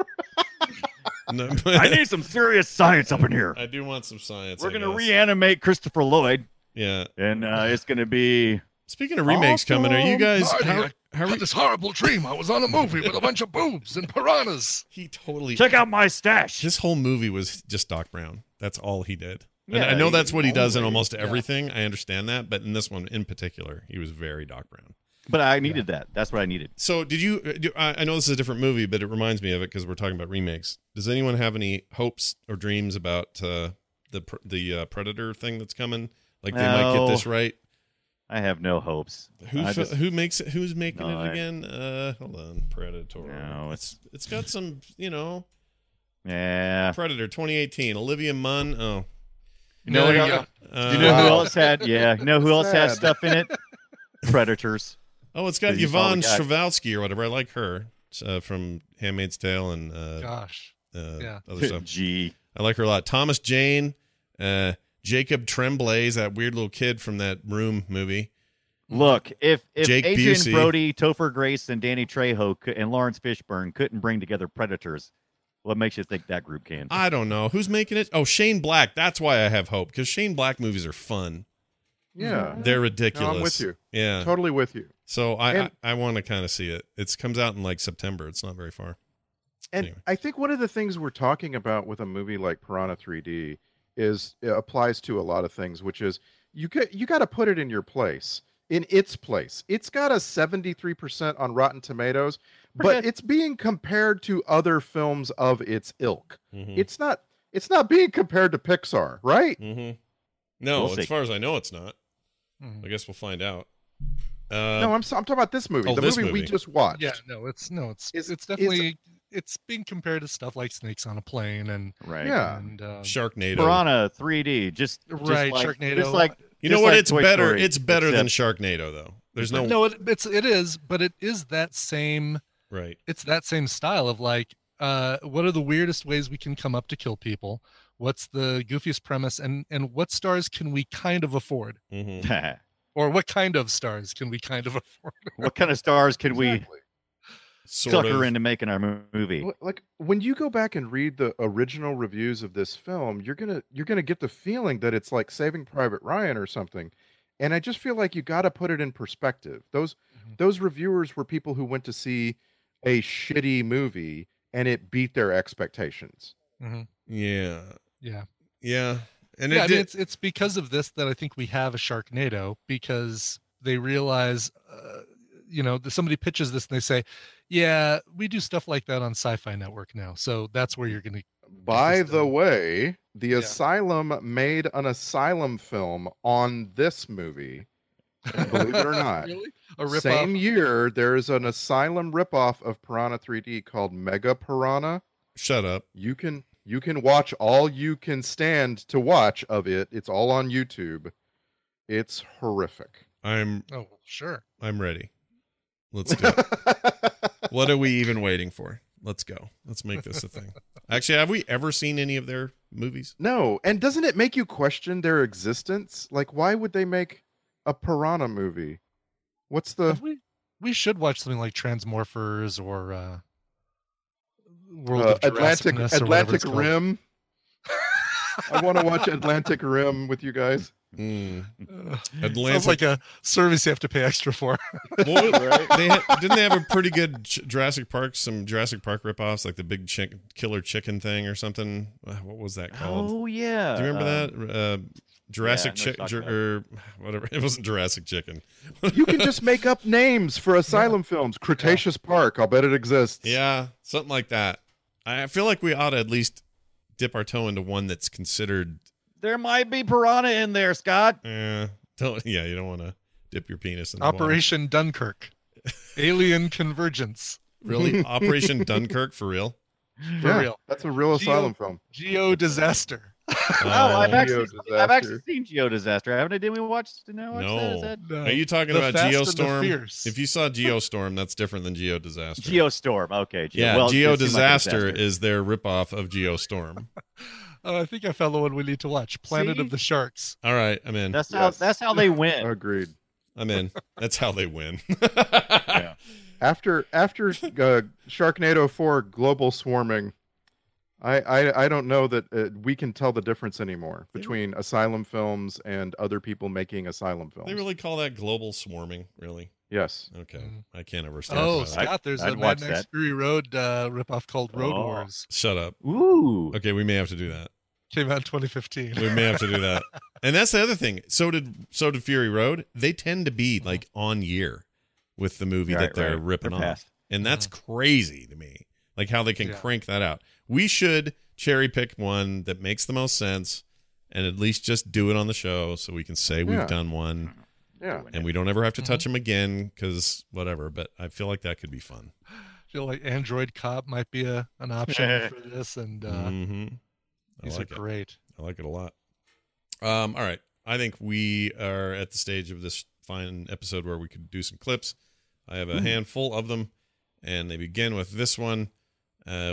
No, I need some serious science up in here. I do want some science. We're I gonna guess. reanimate Christopher Lloyd, Yeah. and uh, it's gonna be Speaking of remakes coming, are you guys? Marty, How, I how are had we, this horrible dream. I was on a movie with a bunch of boobs and piranhas. he totally. check out my stash. His whole movie was just Doc Brown. That's all he did. And I know he- that's what he does in always. almost Yeah. everything. I understand that, but in this one in particular, he was very Doc Brown. But I needed that. That's what I needed. So, did you? Do, I I know this is a different movie, but it reminds me of it because we're talking about remakes. Does anyone have any hopes or dreams about uh, the pr- the uh, Predator thing that's coming? Like they might get No. this right. I have no hopes. Who I fi- just- who makes it? Who's making No, it I- again? Uh, hold on, Predator. No, it's it's got some, you know, Yeah. Predator twenty eighteen. Olivia Munn. Oh, You know, There who- you go. uh, you know who Wow. else had? Yeah. You know who else has Sad. stuff in it? Predators. Oh, it's got You saw Yvonne the guy- Strahovski or whatever. I like her uh, from Handmaid's Tale and uh, Gosh. uh, Yeah. other stuff. Gee. I like her a lot. Thomas Jane, uh, Jacob Tremblay, that weird little kid from that Room movie. Look, if if Jake Adrian Busey. Brody, Topher Grace, and Danny Trejo cou- and Lawrence Fishburne couldn't bring together Predators, what makes you think that group can? I don't know who's making it. Oh, Shane Black. That's why I have hope because Shane Black movies are fun. Yeah. They're ridiculous. No, I'm with you. Yeah, Totally with you. So I And- I, I want to kind of see it. It comes out in like September. It's not very far. And Anyway. I think one of the things we're talking about with a movie like Piranha three D is it applies to a lot of things, which is you got you got to put it in your place, in its place. It's got a seventy-three percent on Rotten Tomatoes, but it's being compared to other films of its ilk. Mhm. It's not it's not being compared to Pixar, right? Mm-hmm. No, We'll as see. far as I know, it's not. Mhm. I guess we'll find out. Uh, No, I'm so- I'm talking about this movie, oh, the this movie, we movie. just watched. Yeah, no, it's no, it's Is- it's is- definitely it's being compared to stuff like Snakes on a Plane and Right. Yeah. and um, Sharknado. Piranha three D, just, just Right, like, Sharknado. Just like You know just what? like It's Toy better. Story, It's better than except- Sharknado, though. There's no, no, it, it's it is, but it is that same right. it's that same style of like uh what are the weirdest ways we can come up to kill people, what's the goofiest premise, and and what stars can we kind of afford, Mm-hmm. or what kind of stars can we kind of afford. What kind of stars can Exactly. we Sort sucker of. into making our mo- movie? L- Like when you go back and read the original reviews of this film, you're gonna you're gonna get the feeling that it's like Saving Private Ryan or something. And I just feel like you got to put it in perspective. Those Mhm. those reviewers were people who went to see a shitty movie and it beat their expectations. Mhm. Yeah. Yeah. Yeah. And yeah, it I did. mean, it's it's because of this that I think we have a Sharknado, because they realize, uh, you know, that somebody pitches this and they say, "Yeah, we do stuff like that on Sci-Fi Network now." So that's where you're going to. By this the done. way, the Yeah. Asylum made an Asylum film on this movie. Believe it or not. Really? A rip Same year, there's an Asylum ripoff of Piranha three D called Mega Piranha. Shut up. You can you can watch all you can stand to watch of it. It's all on YouTube. It's horrific. I'm Oh, sure. I'm ready. Let's do it. What are we even waiting for? Let's go. Let's make this a thing. Actually, have we ever seen any of their movies? No, and doesn't it make you question their existence? Like, why would they make a Piranha movie? What's the Have we we should watch something like Transmorphers or uh, World uh, of Atlantic Jurassicness or whatever Atlantic it's called. Rim? I want to watch Atlantic Rim with you guys. Mm. Uh, Atlantic. Sounds like a service you have to pay extra for. What was- they had, didn't they have a pretty good J- Jurassic Park, some Jurassic Park ripoffs, like the big chick, killer chicken thing or something? Uh, What was that called? Oh yeah. Do you remember um, that? Uh, Jurassic yeah, I know Chick what Ju- you're or whatever. It wasn't Jurassic Chicken. You can just make up names for Asylum films. Cretaceous Park. I'll bet it exists. Yeah, something like that. I feel like we ought to at least dip our toe into one that's considered. There might be piranha in there, Scott. Eh, don't. Yeah, you don't want to dip your penis in the water. Operation Dunkirk, Alien Convergence, Really, Operation Dunkirk for real? for Yeah, real. that's a real Geo- Asylum film. Geo Disaster. Oh, I've Uh, actually, Geo I've actually Disaster. seen Geo Disaster. Haven't I? Did we watch? Did I watch that? Is No. that No. Are you talking The about Fast and the Geostorm? Fierce. If you saw Geostorm, that's different than Geo Disaster. Geostorm? Okay. Geo, Yeah, well, it Geo seemed like a Disaster is their ripoff of Geostorm. Oh, I think I found the one we need to watch. Planet See? of the Sharks. All right, I'm in. That's how. Yes. That's how they win. Agreed. I'm in. That's how they win. After after uh, Sharknado four Global Swarming, I, I I don't know that uh, we can tell the difference anymore between Asylum films and other people making Asylum films. They really call that global swarming, really? Yes. Okay, Mm. I can't understand. Oh, that. Scott, there's I'd a Mad watch Max that. Fury Road uh, ripoff called Road Oh. Wars. Shut up. Ooh. Okay, we may have to do that. Came out in twenty fifteen. We may have to do that. And that's the other thing. So did so did Fury Road. They tend to be like on year with the movie Right, that they're right. ripping They're off. past. And that's crazy to me. Like how they can Yeah. crank that out. We should cherry pick one that makes the most sense and at least just do it on the show so we can say we've Yeah. done one. Yeah. And we don't ever have to touch them again because whatever. But I feel like that could be fun. I feel like Android Cop might be a an option for this, and uh, hmm I these like are it. great. I like it a lot. Um, all right. I think we are at the stage of this fine episode where we could do some clips. I have a Mm-hmm. handful of them, and they begin with this one. Uh,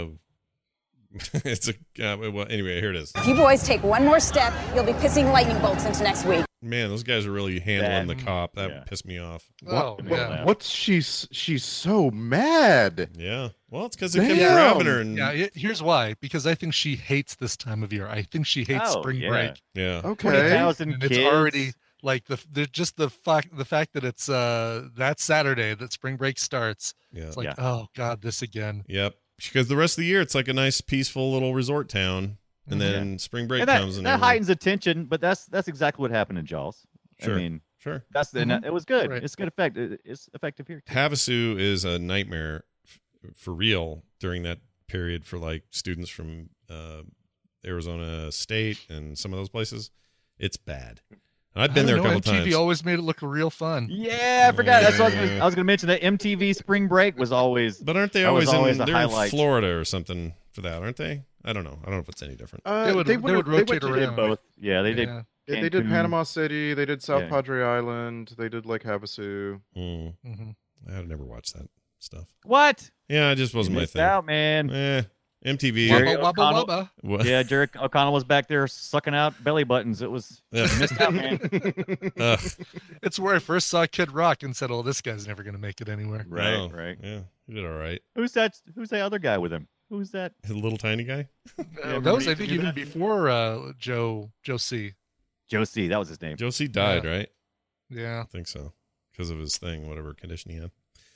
it's a uh, well. Anyway, here it is. If you boys take one more step, you'll be pissing lightning bolts into next week. Man, those guys are really handling That- the cop. That yeah. pissed me off. Oh, What, yeah. What's she? s- She's so mad. Yeah. Well, it's because they kept Damn. grabbing her and Yeah, it- here's why. Because I think she hates this time of year. I think she hates Oh, spring yeah. break. yeah. Okay. twenty thousand And kids. it's already like the, the just the fact the fact that it's uh that Saturday that spring break starts. Yeah. It's like, Yeah. oh God, this again. Yep. Because the rest of the year it's like a nice, peaceful little resort town, and then spring break And that, comes and that everyone- heightens attention, but that's that's exactly what happened in Jaws. Sure. I mean, Sure. that's the, Mhm. it was good. Right. It's good effect. It- It's effective here. too. Havasu is a nightmare f- for real during that period for like students from uh, Arizona State and some of those places. It's bad. And I've been I there a don't know, couple M T V times. always made it look real fun. Yeah, I forgot. That's what I was Yeah. gonna, I was going to mention. That M T V Spring Break was always. But aren't they that was always, always in, a they're in highlight. Florida or something for that, aren't they? I don't know. I don't know if it's any different. Uh, They would- they would've- would they went rotate to- They did around. both. Yeah, they did. Yeah. They, they did Cancun. Panama City. They did South Yeah. Padre Island. They did Lake Havasu. Mm. Mhm. I never watched that stuff. What? Yeah, it just wasn't You my missed thing. out, man. Eh, M T V. Jerry Wubba, wubba, O'Connell- wubba. What? Yeah, Jerry O'Connell was back there sucking out belly buttons. It was Yeah. you missed out, man. Ugh. It's where I first saw Kid Rock and said, "Oh, this guy's never going to make it anywhere." Right, Oh, right. Yeah, he did all right. Who's that? Who's that other guy with him? Who's that? The little tiny guy. Uh, that was, I think, even before uh, Joe Joe C. Joe C. That was his name. Joe C died, Yeah. right? Yeah. I think so, because of his thing, whatever condition he had.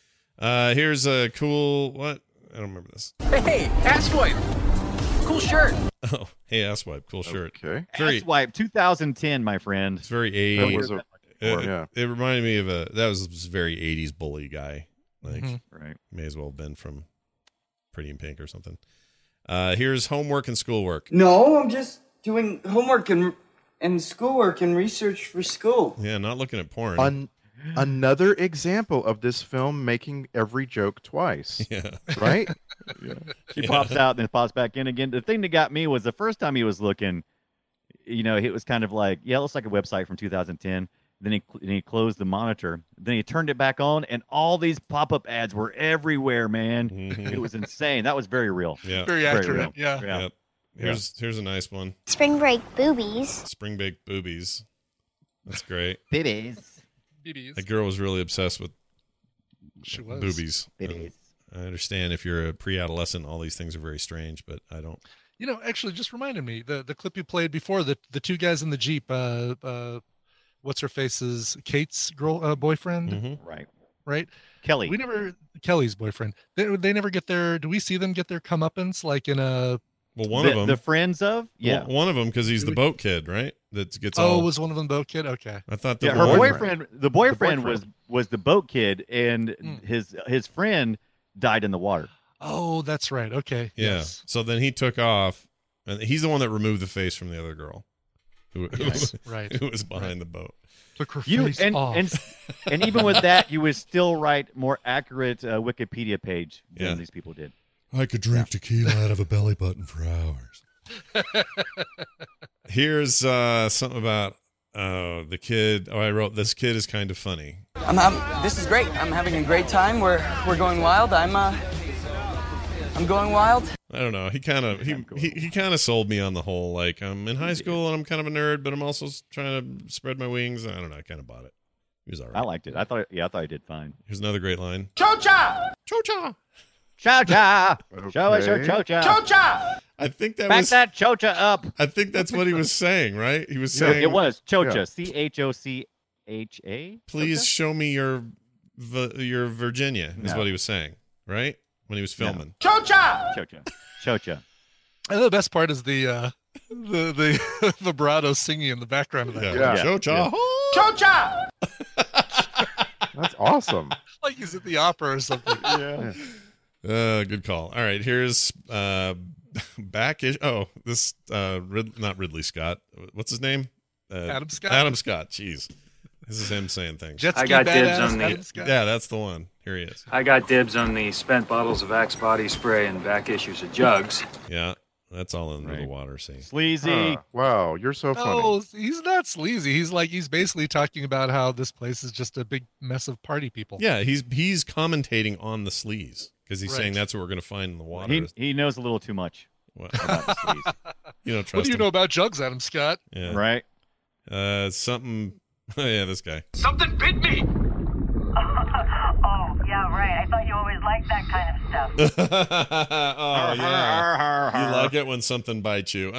Uh, here's a cool what? I don't remember this. Hey, asswipe! Cool shirt. Oh, hey, asswipe, cool shirt. Okay. Very, Asswipe, two thousand ten, my friend. it's very That eighties. was a, It, yeah. it reminded me of a that was a very eighties bully guy. Like Mhm. Right. may as well have been from Pretty in Pink or something. Uh, here's homework and schoolwork. No, I'm just doing homework and and schoolwork and research for school. Yeah, not looking at porn. An- another example of this film making every joke twice. yeah, Right? She Yeah. pops out and then pops back in again. The thing that got me was the first time he was looking, you know, it was kind of like, yeah, it looks like a website from two thousand ten. Then he then he closed the monitor. Then he turned it back on, and all these pop-up ads were everywhere, man. Mhm. It was insane. That was very real. yeah. Very Very accurate. real. Yeah. Yeah. Yep. Here's here's a nice one. Spring break boobies. Spring baked boobies. That's great. Babies. B That girl was really obsessed with She was. boobies. Babies. And I understand if you're a pre-adolescent, all these things are very strange, but I don't. You know, actually, just reminded me the the clip you played before the the two guys in the Jeep. Uh, uh, what's her face's Kate's girl uh, boyfriend, Mhm. Right. right? Kelly. We never Kelly's boyfriend. They they never get their. Do we see them get their comeuppance like in a? Well, one the, of them, the friends of? Yeah. one, one of them, because he's Do the we- boat kid, right? That gets Oh, all. was one of them boat kid? Okay. I thought the Yeah, her boyfriend- boyfriend, the boyfriend, was boyfriend. was the boat kid, and Mm. his his friend died in the water. Oh, that's right. Okay. Yeah. Yes. So then he took off, and he's the one that removed the face from the other girl, who, who, Yes, was, right. who was behind the boat. Took her You face and, off. and and even with that, you would still write more accurate uh, Wikipedia page than Yeah. these people did. I could drink tequila out of a belly button for hours. Here's uh, something about uh, the kid. Oh, I wrote this kid is kind of funny. I'm hav- this is great. I'm having a great time. We're we're going wild. I'm uh I'm going wild. I don't know. He kind of he he, he kind of sold me on the whole. Like I'm in high school and I'm kind of a nerd, but I'm also s- trying to spread my wings. I don't know. I kind of bought it. He was all right. I liked it. I thought, yeah, I thought I did fine. Here's another great line. Chocha! Chocha. Chocha, show us your Okay. chocha. Chocha! I think that Back was. that chocha up. I think that's what he was saying, right? He was No, saying, it was chocha. Yeah. C H O C H A. "Please Chocha? show me your v- your Virginia," is No. what he was saying, right? When he was filming. Chocha! Chocha. Chocha. And the best part is the uh the the vibrato singing in the background of that. Yeah. Yeah. Cho-cha. Cho-cha! That's awesome. Like he's at the opera or something. Yeah. Uh, good call. All right, here's uh, back ish. Oh, this uh, Rid- not Ridley Scott. What's his name? Uh, Adam Scott. Adam Scott. Jeez, this is him saying things. Jet I ski got dibs badass on the- Adam Scott. Yeah, that's the one. Here he is. I got dibs on the spent bottles of Axe body spray and back issues of jugs. Yeah, that's all under the Right. water. See, Sleazy. Huh. Wow, you're so funny. No, he's not sleazy. He's like he's basically talking about how this place is just a big mess of party people. yeah, he's he's commentating on the sleaze because he's Right. saying that's what we're gonna find in the water. He, he knows a little too much What? about the sleaze. You don't trust What do you him. know about jugs, Adam Scott? Yeah. Right? Uh, something. Oh yeah, this guy. Something bit me! Oh, yeah, right. I thought you always liked that kind of stuff. Oh yeah, you like it when something bites you.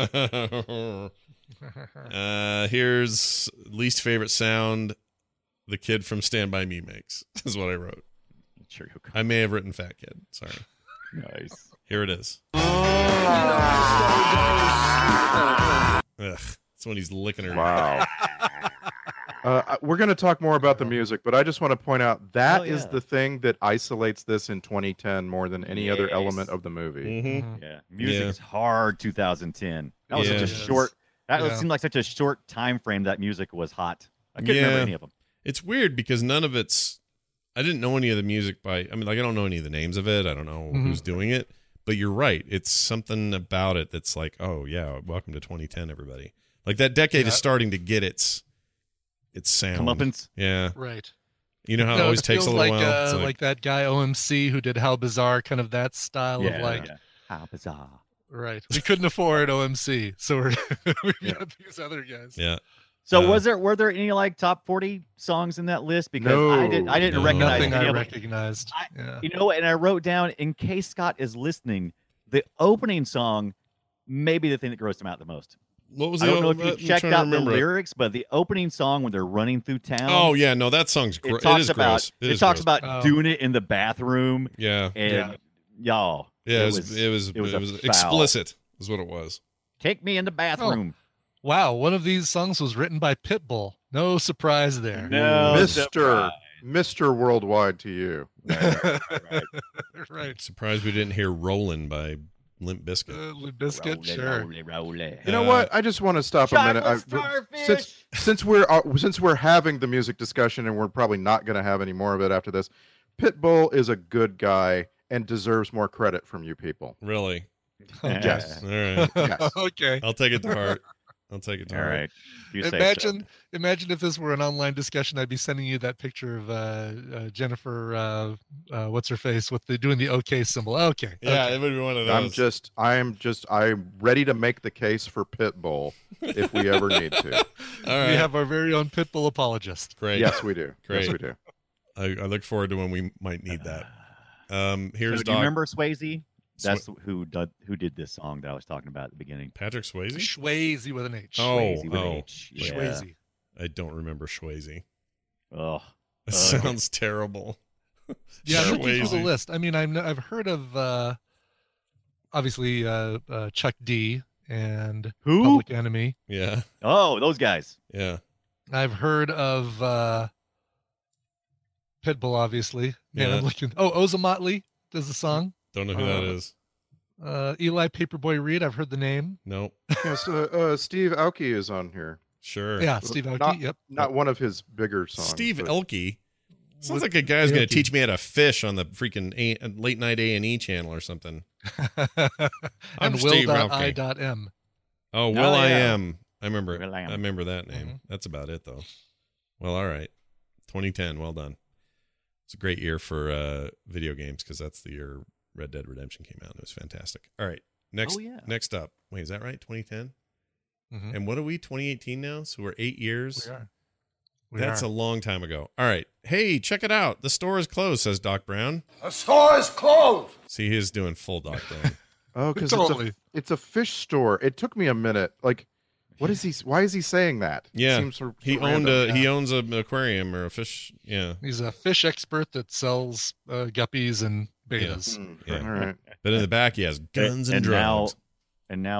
uh, here's least favorite sound the kid from Stand By Me makes. Is what I wrote. Sure you I may have written Fat Kid. Sorry. Nice. Here it is. Ugh, that's when he's licking her. Wow. Uh, we're going to talk more about the music, but I just want to point out that Oh, is yeah. the thing that isolates this in twenty ten more than any other Yes. element of the movie. Mm-hmm. Yeah. Music Yeah. is hard. two thousand ten. That was Yeah. such a Yes. short. That Yeah. seemed like such a short time frame. That music was hot. I couldn't remember Yeah. any of them. It's weird because none of it's. I didn't know any of the music by. I mean, like I don't know any of the names of it. I don't know Mhm. who's doing it. But you're right. It's something about it that's like, oh yeah, welcome to twenty ten, everybody. Like that decade Yeah. is starting to get its its sound. Comeuppance. Yeah. Right. You know how it No, always it takes a feels little like, while. Uh, It's like, like- that guy O M C who did How Bizarre, kind of that style Yeah. of like. yeah. How bizarre. Right. We couldn't afford O M C, so we're we Yeah. got these other guys. yeah. So Uh, was there were there any like top forty songs in that list? Because I did I didn't No. recognize Nothing any I of them. recognized. I- yeah. You know, and I wrote down in case Scott is listening, the opening song may be the thing that grossed him out the most. What was I the don't know old- if you I'm checked trying to out the remember it. lyrics, but the opening song when they're running through town. Oh yeah, no, that song's it gr- it talks is about gross. it, is talks gross. about Oh. doing it in the bathroom Yeah. and Yeah. y'all. Yeah, it was it was it it was, was, a foul. explicit is what it was. Take me in the bathroom. Wow, one of these songs was written by Pitbull. No surprise there. No, Mister surprise. Mister Worldwide to you. Right. Surprised we didn't hear "Rollin'" by Limp Bizkit. Uh, Limp Bizkit, Roll it, sure. roll it, roll it. You know Uh, what? I just want to stop a minute. I, Chocolate starfish. since since we're uh, since we're having the music discussion, and we're probably not going to have any more of it after this. Pitbull is a good guy and deserves more credit from you people. Really? Yes. All right. Yes. Okay. I'll take it to heart. I'll take it to All heart. right. You say so. Imagine, imagine if this were an online discussion, I'd be sending you that picture of uh, uh, Jennifer, uh, uh, what's her face, with the doing the OK symbol. Okay. Yeah, okay. it would be one of those. I'm just I'm just I'm ready to make the case for Pitbull if we ever need to. All right. We have our very own Pitbull apologist. Great. Yes, we do. Great. Yes, we do. I, I look forward to when we might need that. Um, here's So do you Doc- remember Swayze? Swa- That's who did who did this song that I was talking about at the beginning. Patrick Swayze. Schwazy with an H. Oh, Swayze with an oh, H. Yeah. Schwazy. I don't remember Swayze. Oh, That Uh, sounds terrible. Yeah, I'm looking through the Swayze. list. I mean, I'm, I've heard of, uh, obviously, uh, uh, Chuck D and Who? Public Enemy. Yeah, oh, those guys. yeah. I've heard of uh, Pitbull, obviously. Man, Yeah. I'm looking. Oh, Ozomatli does the song. Don't know who that Uh, is. Uh, Eli Paperboy Reed, I've heard the name. Nope. Yes, uh, uh, Steve Aoki is on here. Sure. Yeah, Steve Aoki. Not, Yep. not one of his bigger songs. Steve but- Elke. Sounds What- like a guy's going Elke. to teach me how to fish on the freaking a- late night A and E channel or something. I'm and Steve Will.I.M. Oh, Will Oh, I yeah. Am. I remember. Will I Am. I remember that name. Mhm. That's about it, though. Well, all right. twenty ten. Well done. It's a great year for uh, video games because that's the year Red Dead Redemption came out. It was fantastic. All right. Next. Oh, yeah. Next up. Wait, is that right? twenty ten. Mhm. And what are we? twenty eighteen now. So we're eight years. We are. We That's are. a long time ago. All right. Hey, check it out. The store is closed, says Doc Brown. The store is closed. See, he is doing full Doc Brown. Oh, because Totally. it's, a, it's a fish store. It took me a minute. Like, what is he? Why is he saying that? It Yeah. seems so, he so owned random. a he owns an aquarium or a fish. Yeah. He's a fish expert that sells uh, guppies and betas. Hmm, Yeah. All right. But in the back, he has guns and, and drugs. now, and now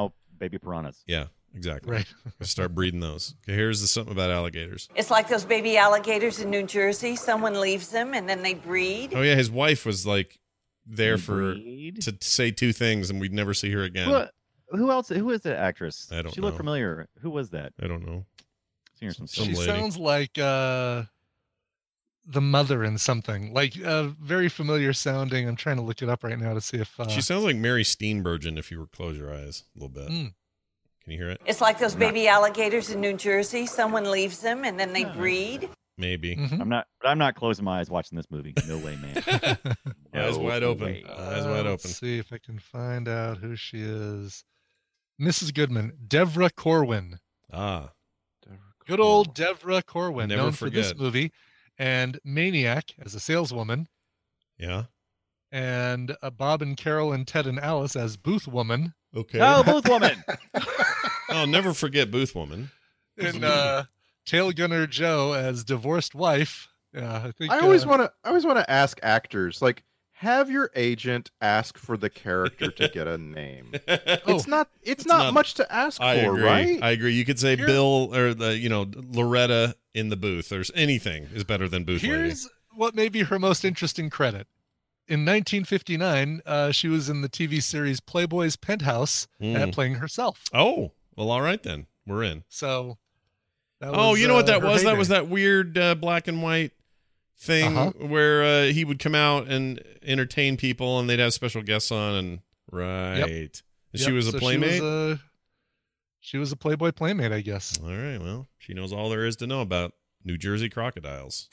baby piranhas. Yeah, exactly. Right. Start breeding those. Okay, here's the something about alligators. It's like those baby alligators in New Jersey. Someone leaves them and then they breed. Oh yeah, his wife was like there They for breed? to say two things, and we'd never see her again. Who, who else? Who is that actress? I don't She know. looked familiar. Who was that? I don't know. Seen her some She stuff. sounds like uh, the mother in something, like uh, very familiar sounding. I'm trying to look it up right now to see if uh, She sounds like Mary Steenburgen if you were close your eyes a little bit. Mm. Can you hear it? It's like those baby alligators in New Jersey. Someone leaves them and then they breed. Maybe. Mm-hmm. I'm not. But I'm not closing my eyes watching this movie. No way, man. Eyes No wide open. way. Eyes Uh, wide let's open. see if I can find out who she is. Missus Goodman, Deborah Corwin. Ah. Good old Deborah Corwin, Never known for this forget. movie and Maniac as a saleswoman, Yeah. and uh, Bob and Carol and Ted and Alice as Booth Woman. Okay. Oh, Booth Woman. I'll never forget Booth Woman. And uh, Tail Gunner Joe as divorced wife. Yeah, I think I always uh, want to. I always want to ask actors, like, have your agent ask for the character to get a name. It's not. It's, not, not- much to ask I for, agree. right? I agree. You could say Here- Bill or the you know Loretta in the booth or anything is better than Booth Lady. Here's what may be her most interesting credit. In nineteen fifty-nine, uh, she was in the T V series Playboy's Penthouse Mm. at playing herself. Oh, well, all right then. We're in. So, that Oh, was, you know what uh, that her was? That heyday. was that weird uh, black and white thing Uh-huh. where uh, he would come out and entertain people, and they'd have special guests on. And right, And she Yep, was a so playmate. She was a, she was a Playboy playmate, I guess. All right, well, she knows all there is to know about New Jersey crocodiles.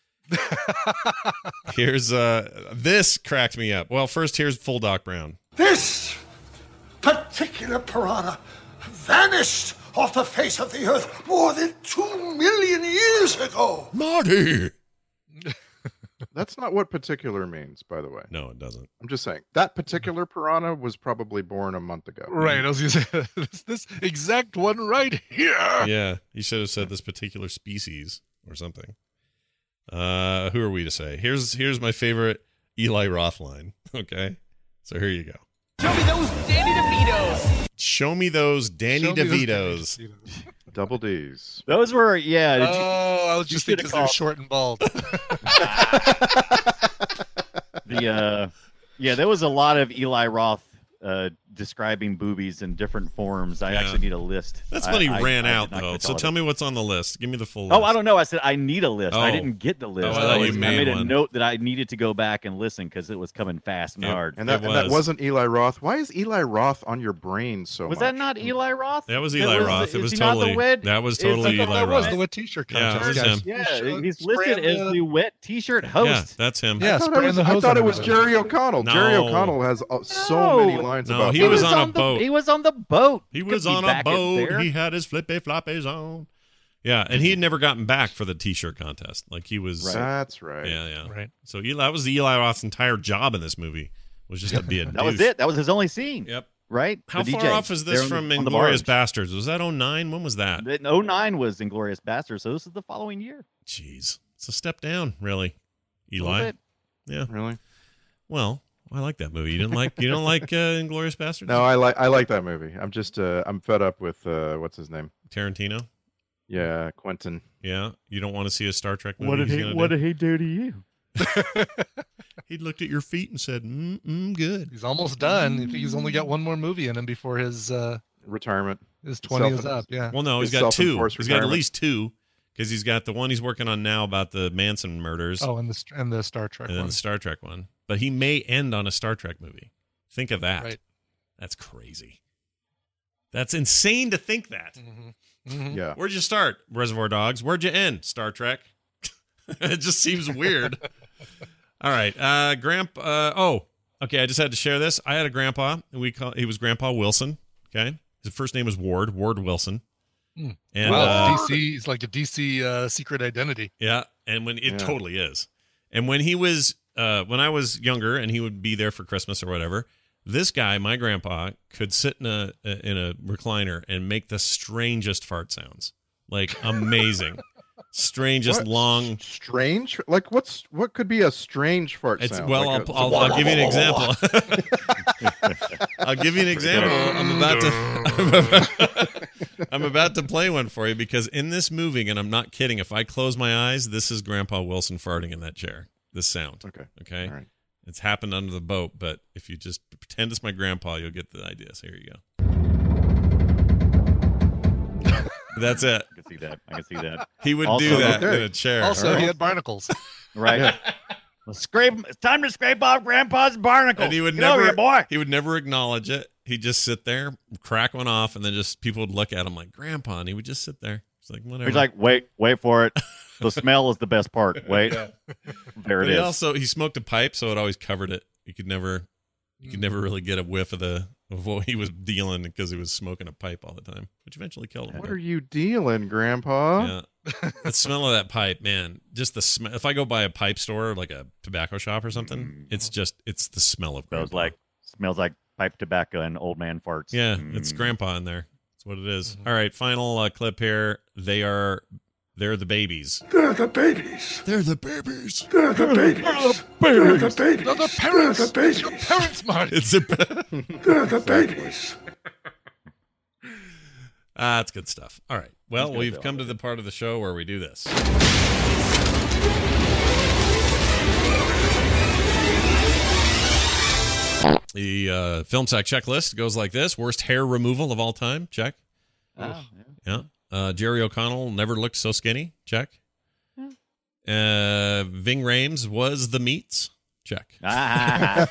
Here's uh, this cracked me up. Well, first here's Full Doc Brown. This particular piranha vanished off the face of the earth more than two million years ago. Marty. That's not what particular means, by the way. No, it doesn't. I'm just saying that particular piranha was probably born a month ago. Right, I was going to say this, this exact one right here. Yeah, you should have said this particular species or something. Uh, who are we to say? Here's here's my favorite Eli Roth line. Okay, so here you go. Show me those Danny DeVitos. Show me those Danny Show me those DeVitos. Danny DeVitos. Double D's. Those were yeah. did you- Oh, I was just you thinking should've because they're called- short and bald. the uh, yeah, there was a lot of Eli Roth uh, describing boobies in different forms. I Yeah. actually need a list. That's I- when he I- ran I did out, not though. catch So all tell of it. me what's on the list. Give me the full list. Oh, I don't know. I said I need a list. I Oh. didn't get the list. Oh, I thought you was- made made a one. note that I needed to go back and listen because it was coming fast and Yep. hard. And that, It and that was. wasn't Eli Roth. Why is Eli Roth on your brain so Was much? that not Eli Roth? That was That Eli was- Roth. It is was he not the totally wet- that was is- totally I thought Eli that was Roth. the wet t-shirt Yeah, contest. it was guys. him. Yeah, Spraying he's listed as the- the wet T-shirt Yeah, host. that's him. Yeah, I thought, it spraying was, the I hose thought on it was everybody. Jerry O'Connell. Jerry No. O'Connell has uh, so No. many lines No, about he that. was on a the, boat. He was on the boat. He Could was be on a back in boat. there. He had his flippy floppies on. Yeah, and he had never gotten back for the T-shirt contest. Like he was. Right. That's right. Yeah, yeah. Right. So Eli, that was the Eli Roth's entire job in this movie was just to be a That was douche. it. That was his only scene. Yep. Right? How The far D J. off is this There on the- from on the Inglourious barge. Bastards? Was that oh nine? When was that? In oh nine was Inglorious Bastards, so this is the following year. Jeez, it's a step down, really. A little Eli. bit. Yeah. Really? Well, I like that movie. You didn't like? You don't like uh, Inglourious Bastards? No, I like I like that movie. I'm just uh, I'm fed up with uh, what's his name? Tarantino. Yeah, Quentin. Yeah, you don't want to see a Star Trek movie. he's gonna do? did he do to you? He looked at your feet and said, "Mm, mm good." He's almost done. He's only got one more movie in him before his uh, Retirement. his twenty Self- is up. Yeah. Well, no, he's His got two. self-enforced He's got at retirement. least two because he's got the one he's working on now about the Manson murders, Oh, and the st- and the Star Trek and then one. the Star Trek one. But he may end on a Star Trek movie. Think of that. Right. That's crazy. That's insane to think that. Mm-hmm. Mm-hmm. Yeah. Where'd you start, Reservoir Dogs? Where'd you end, Star Trek? It just seems weird. All right, uh, Grandpa. Uh, oh, okay. I just had to share this. I had a grandpa, and we call he was Grandpa Wilson. Okay, his first name was Ward. Ward Wilson. Hmm. And wow, uh, D C is like a D C uh, secret identity. yeah, and when it Yeah. totally is. And when he was, uh, when I was younger, and he would be there for Christmas or whatever. This guy, my grandpa, could sit in a in a recliner and make the strangest fart sounds, like amazing. strangest What? long. Strange? Like what's what could be a strange fart It's sound? well, Like I'll, a- I'll, I'll give you an example. I'll give you an example. I'm about to. I'm about to play one for you because in this movie, and I'm not kidding, if I close my eyes, this is Grandpa Wilson farting in that chair. This sound. Okay. Okay. All right. It's happened under the boat, but if you just pretend it's my grandpa, you'll get the idea. So here you go. That's it. I can see that. I can see that. He would Also- do that okay. in a chair. Also, right. he had barnacles. Right. Well, scrape. It's time to scrape off Grandpa's barnacles. And he would Get over never, here, boy. he would never acknowledge it. He'd just sit there, crack one off, and then just people would look at him like Grandpa, and he would just sit there. It's like whatever. He's like, wait, wait for it. The smell is the best part. Wait, there But it he is. also he smoked a pipe, so it always covered it. You could never, you could never really get a whiff of the of what he was dealing because he was smoking a pipe all the time, which eventually killed him. What are you dealing, Grandpa? Yeah, the smell of that pipe, man. Just the smell. If I go by a pipe store, like a tobacco shop or something, Mm. it's just it's the smell of Smells Grandpa. like smells like pipe tobacco and old man farts. Yeah, Mm. it's Grandpa in there. That's what it is. All right, final uh, clip here. They are, they're the babies. They're the babies. They're the babies. They're the babies. They're the babies. They're the parents. They're the babies. Your parents, Marty. It's a. They're the babies. Ah, that's good stuff. All right. Well, That's good, we've Bill. come to the part of the show where we do this. The uh, film sack checklist goes like this: worst hair removal of all time. Check. Oh, Yeah. Uh, Jerry O'Connell never looked so skinny. Check. Uh, Ving Rhames was the meats. Check. yeah.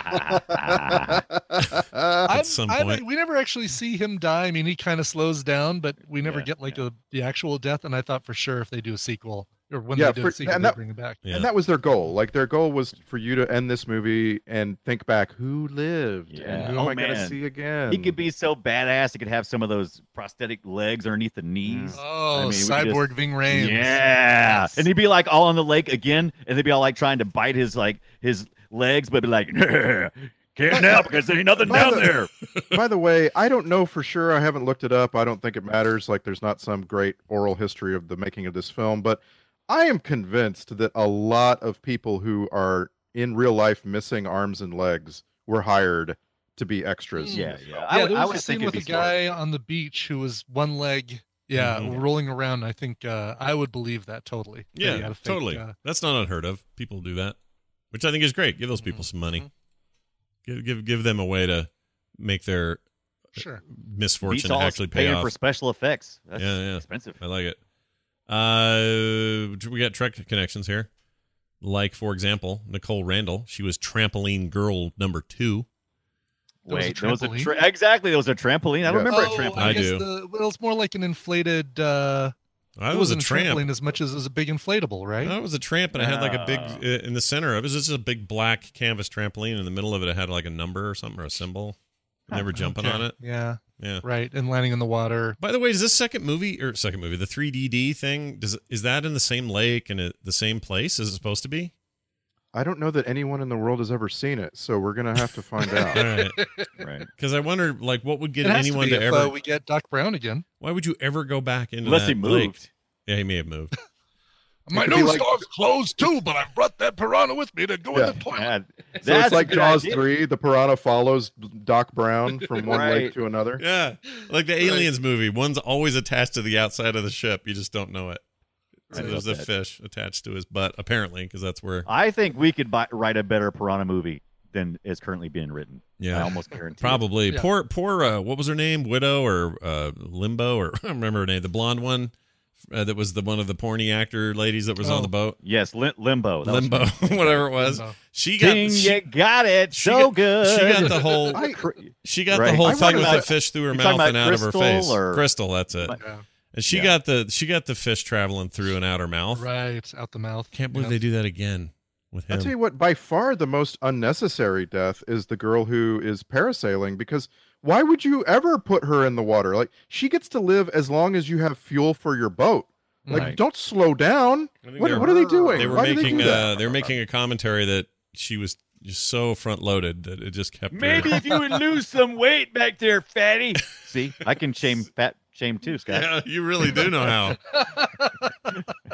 At some I- point. we never actually see him die. I mean, he kind of slows down, but we never Yeah, get like a, the actual death. And I thought for sure if they do a sequel or when Yeah, they do for- a sequel, and they that- bring him back. Yeah. And that was their goal. Like their goal was for you to end this movie and think back who lived Yeah. and who Oh, am I going to man. see again. He could be so badass. He could have some of those prosthetic legs underneath the knees. Oh, I mean, we could cyborg just- Ving Rhames. Yeah, Yes. and he'd be like all on the lake again, and they'd be all like trying to bite his like his legs, but be like, can't now because there ain't nothing By down the- there. By the way, I don't know for sure. I haven't looked it up. I don't think it matters. Like there's not some great oral history of the making of this film, but I am convinced that a lot of people who are in real life missing arms and legs were hired to be extras. Yeah, yeah. Yeah, I would, there I was would a scene think it'd with be a smart. guy on the beach who was one leg, yeah, Mhm. rolling around. I think uh, I would believe that totally. that he Yeah, had a fake, totally. uh, That's not unheard of. People do that, which I think is great. Give those people some money. Give give give them a way to make their Sure. misfortune Beats all actually pay paying off. for special effects. That's Yeah, yeah. expensive. I like it. Uh, we got Trek connections here. Like, for example, Nicole Randall. She was trampoline girl number two. There was a Wait, there was a trampoline? tra- exactly. There was a trampoline. I Yes. remember oh, a trampoline. I I guess do. The, well, it's more like an inflated. Uh, I it was a wasn't tramp. trampoline as much as it was a big inflatable, right? I was a tramp, and I had like a big Ah. uh, in the center of it. It was just a big black canvas trampoline. In the middle of it, it had like a number or something or a symbol. And they were jumping Okay. on it. Yeah, Yeah. right, and landing in the water. By the way, does this second movie or second movie, the three D D thing, does is that in the same lake and it, the same place as it's supposed to be? I don't know that anyone in the world has ever seen it, so we're gonna have to find out. All right, Right. because I wonder, like, what would get It has anyone to, to, be if, ever? uh, we get Doc Brown again. Why would you ever go back into Unless that he lake? moved. Yeah, he may have moved. My could be nose like- dog's closed too, but I brought that piranha with me to go Yeah. in the toilet. Yeah, So that's it's like a good Jaws idea. three. The piranha follows Doc Brown from one Right. lake to another. Yeah, like the Aliens movie. One's always attached to the outside of the ship. You just don't know it. So Right. there's a Love that. fish attached to his butt, apparently, because that's where. I think we could buy, write a better piranha movie than is currently being written. Yeah, I almost guarantee. it. Probably. Yeah. Poor, poor. Uh, what was her name? Widow or uh, Limbo or I don't remember her name. The blonde one uh, that was the one of the porny actor ladies that was Oh. on the boat. Yes, Lim- Limbo. That was Limbo, me. whatever it was. Limbo. She got. Ding, She, you got it. she So got- good. She got the whole. I, She got Right. the whole I thing wonder with about- the fish through her you mouth talking and about out of her Crystal face. or- Crystal, that's it. Yeah. And she Yeah. got the she got the fish traveling through and out her mouth. Right, out the mouth. Can't believe Yeah. they do that again with I'll tell him. you what, by far the most unnecessary death is the girl who is parasailing, because why would you ever put her in the water? Like, she gets to live as long as you have fuel for your boat. Like, Right. don't slow down. I think What, they what are they doing? They were Why do making they do uh, that? they were making a commentary that she was just so front loaded that it just kept her- Maybe if you would lose some weight back there, fatty. See, I can shame fat shame too, Scott. Yeah, you really do know how.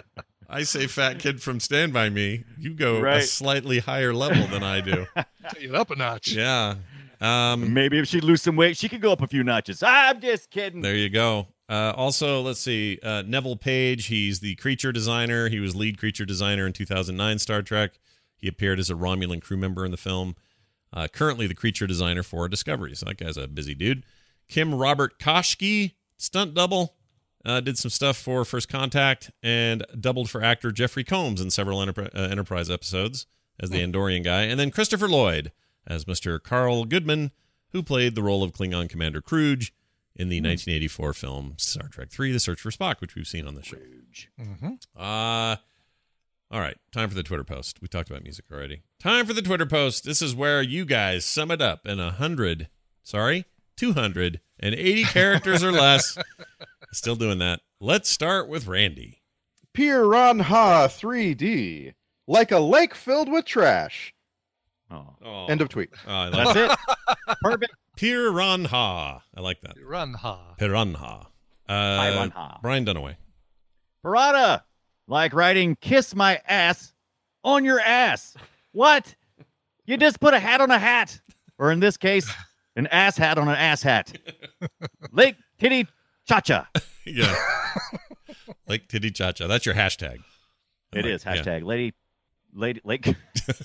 I say fat kid from Stand By Me. You go a Right. slightly higher level than I do. Take it up a notch. Yeah. Um, Maybe if she'd lose some weight, she could go up a few notches. I'm just kidding. There you go. Uh, also, let's see. Uh, Neville Page, he's the creature designer. He was lead creature designer in two thousand nine Star Trek. He appeared as a Romulan crew member in the film. Uh, currently the creature designer for Discovery. So that guy's a busy dude. Kim Robert Koshke, stunt double. Uh, did some stuff for First Contact and doubled for actor Jeffrey Combs in several Enterpri- uh, Enterprise episodes as the Andorian guy. And then Christopher Lloyd as Mister Carl Goodman, who played the role of Klingon Commander Kruge in the nineteen eighty-four film Star Trek three, The Search for Spock, which we've seen on the show. Mm-hmm. Uh, all right, time for the Twitter post. We talked about music already. Time for the Twitter post. This is where you guys sum it up in a hundred, sorry, two hundred eighty characters or less. Still doing that. Let's start with Randy. Piranha three D, like a lake filled with trash. Oh. End of tweet. Oh, I like That's that. it. Perfect. Piranha. I like that. Piranha. Piranha. Uh, Piranha. Brian Dunaway. Parada, like writing "kiss my ass" on your ass. What? You just put a hat on a hat, or in this case, an ass hat on an ass hat. Lake Titty Cha-cha. Yeah. Lake Titty Cha-cha. That's your hashtag. It like- is yeah. hashtag lady, lady, lake. lady,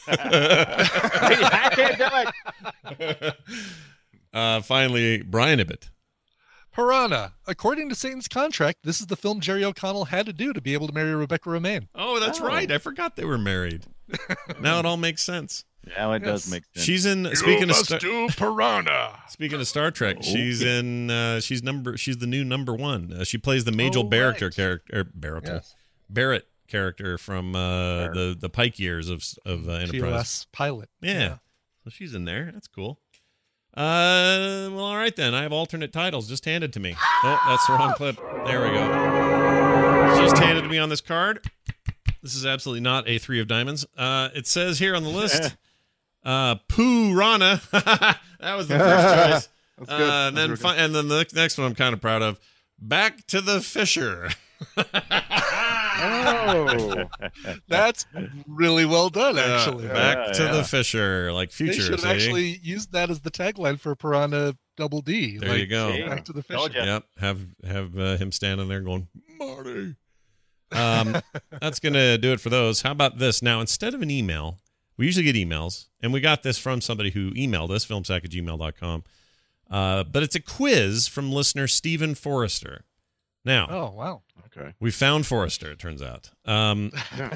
I can't do it. Uh, finally, Brian Ibbett. Piranha. According to Satan's contract, this is the film Jerry O'Connell had to do to be able to marry Rebecca Romaine. Oh, that's Oh. right. I forgot they were married. Now it all makes sense. Now it does Yes. make sense. She's in. Speaking of Star- do Piranha. speaking of Star Trek, she's in. Uh, she's number. She's the new number one. Uh, she plays the Majel Oh, Barrett right. character. Er, Barrett. Yes. Barrett character from uh, the the Pike years of of uh, P O Enterprise. S pilot. Yeah. So she's in there. That's cool. Uh, well, all right then. I have alternate titles just handed to me. Oh, that's the wrong clip. There we go. Just handed to me on this card. This is absolutely not a three of diamonds. Uh, it says here on the list, uh, Pooh Rana. That was the first choice. That's good. Uh, and then That's fi- and then the next one I'm kind of proud of. Back to the Fisher. Oh, That's really well done, Uh, actually. back Yeah, to yeah. the Fisher, like They future. should have see? actually used that as the tagline for Piranha Double D. There like, you go. See? Back to the Told Fisher. ya. Yep. Have have uh, him standing there going, Marty. Um, that's gonna do it for those. How about this? Now, instead of an email, we usually get emails, and we got this from somebody who emailed us, filmsack at gmail dot com. Uh, but it's a quiz from listener Stephen Forrester. Now, Oh, wow. okay. we found Forrester, it turns out. Um,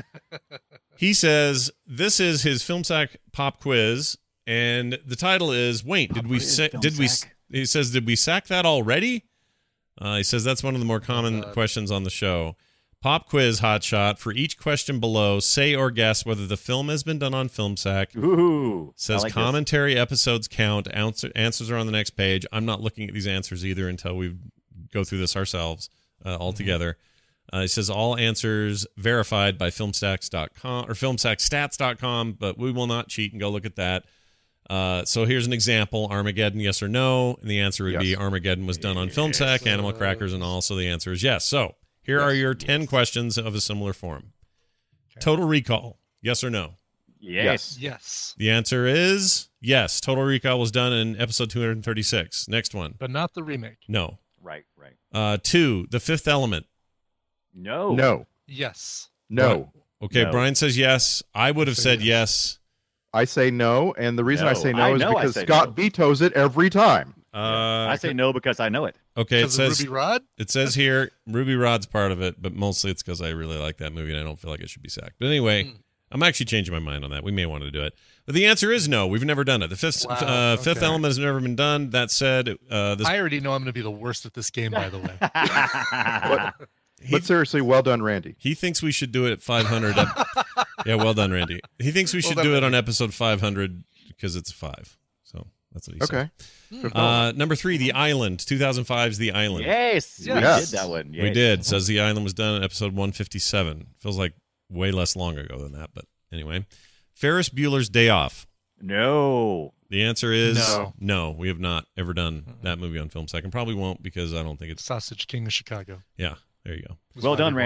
he says this is his FilmSack pop quiz, and the title is, wait, did we quiz, sa- did we FilmSack. he says did we sack that already? Uh, he says that's one of the more common questions on the show. Pop quiz hotshot. For each question below, say or guess whether the film has been done on FilmSack. Ooh. Says I like this. commentary episodes count. Answer, answers are on the next page. I'm not looking at these answers either until we go through this ourselves uh, all together. Uh, it says all answers verified by filmstacks dot com or filmsackstats dot com, but we will not cheat and go look at that. Uh, so here's an example: Armageddon, yes or no? And the answer would be Yes. Armageddon was done on FilmSack, Animal Crackers, and all. So the answer is yes. So here are your ten questions of a similar form. Total Recall, yes or no? Yes. Yes. The answer is yes. Total Recall was done in episode two hundred thirty-six. Next one. But not the remake. No. Right, right. Uh, two, The Fifth Element. No. No, Yes. no. Okay, No. Brian says yes. I would have Say said yes. yes. I say no, and the reason I No, say I no is know I because say Scott no. vetoes it every time. Uh, I say no because I know it. okay, it Because of says Ruby Rod? it says here Ruby Rod's part of it, but mostly it's because I really like that movie and I don't feel like it should be sacked. But anyway, Hmm. I'm actually changing my mind on that. We may want to do it, but the answer is no. We've never done it. The fifth Wow, uh, Fifth okay. Element has never been done. That said, uh, this I already know I'm going to be the worst at this game, by the way. But, but seriously, well done, Randy. he thinks we should do it at five hundred. Yeah, well done, Randy. He thinks we Well should done, do it on Randy. episode five hundred because it's five. So that's what he said. Okay. Fifth Uh, Element. number three, The Island, two thousand five's The Island. Yes. Yes. We did that one. We Yes. did. Says The Island was done in episode one fifty-seven. Feels like way less long ago than that, but anyway. Ferris Bueller's Day Off. No. The answer is No. no. We have not ever done that movie on FilmSack and probably won't because I don't think it's. Sausage King of Chicago. Yeah, there you go. Was Well my done, default. Randy.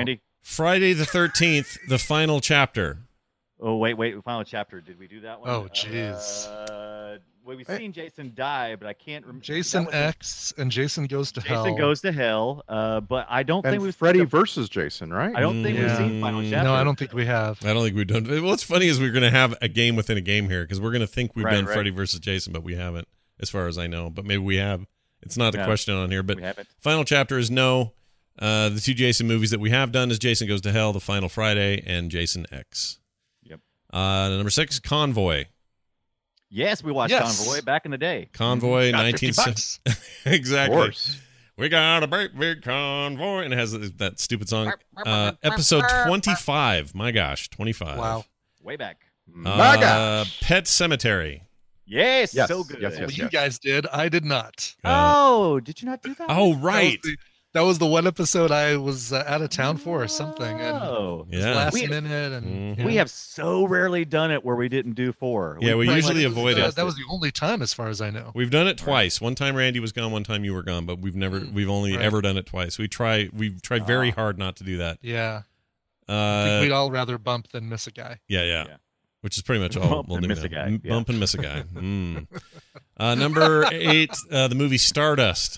Friday the thirteenth, the final chapter. Oh, wait, wait. Final chapter. Did we do that one? Oh, jeez. Uh, well, we've seen Jason die, but I can't remember. Jason X and Jason Goes to Jason Hell. Jason Goes to Hell, uh, but I don't and think we've Freddy seen versus Jason, right? I don't think Yeah. we've seen Final Chapter. No, I don't think we have. I don't think we've done. What's funny is we're going to have a game within a game here because we're going to think we've Right, done right. Freddy versus Jason, but we haven't, as far as I know. But maybe we have. It's not a No, question on here, but we haven't. final chapter is no. Uh, the two Jason movies that we have done is Jason Goes to Hell, The Final Friday, and Jason X. Yep. Uh, number six, Convoy. Yes, we watched Yes. Convoy back in the day. Convoy, Got nineteen fifty bucks. exactly. Of course. We got a big, big convoy, and it has that stupid song. Uh, episode twenty-five. My gosh, twenty-five. Wow. Way back. My Uh, gosh. Pet Cemetery. Yes, Yes, so good. yes, Well, yes. you guys did. I did not. Uh, Oh, did you not do that? oh, That was right. the- That was the one episode I was uh, out of town for or something. And Oh, it was Yeah. last We- minute. And Mhm. we have so rarely done it where we didn't do four. Yeah, we pretty usually much avoid uh, it. That was the only time, as far as I know. We've done it twice. One time Randy was gone, one time you were gone, but we've never, we've only Right. ever done it twice. We try, we've tried very hard not to do that. Yeah. I think Uh, we'd all rather bump than miss a guy. yeah, yeah, Yeah. which is pretty much all Bump we'll and do miss now. a guy, M- yeah. Bump and miss a guy. Mm. Uh, number eight, uh, the movie Stardust.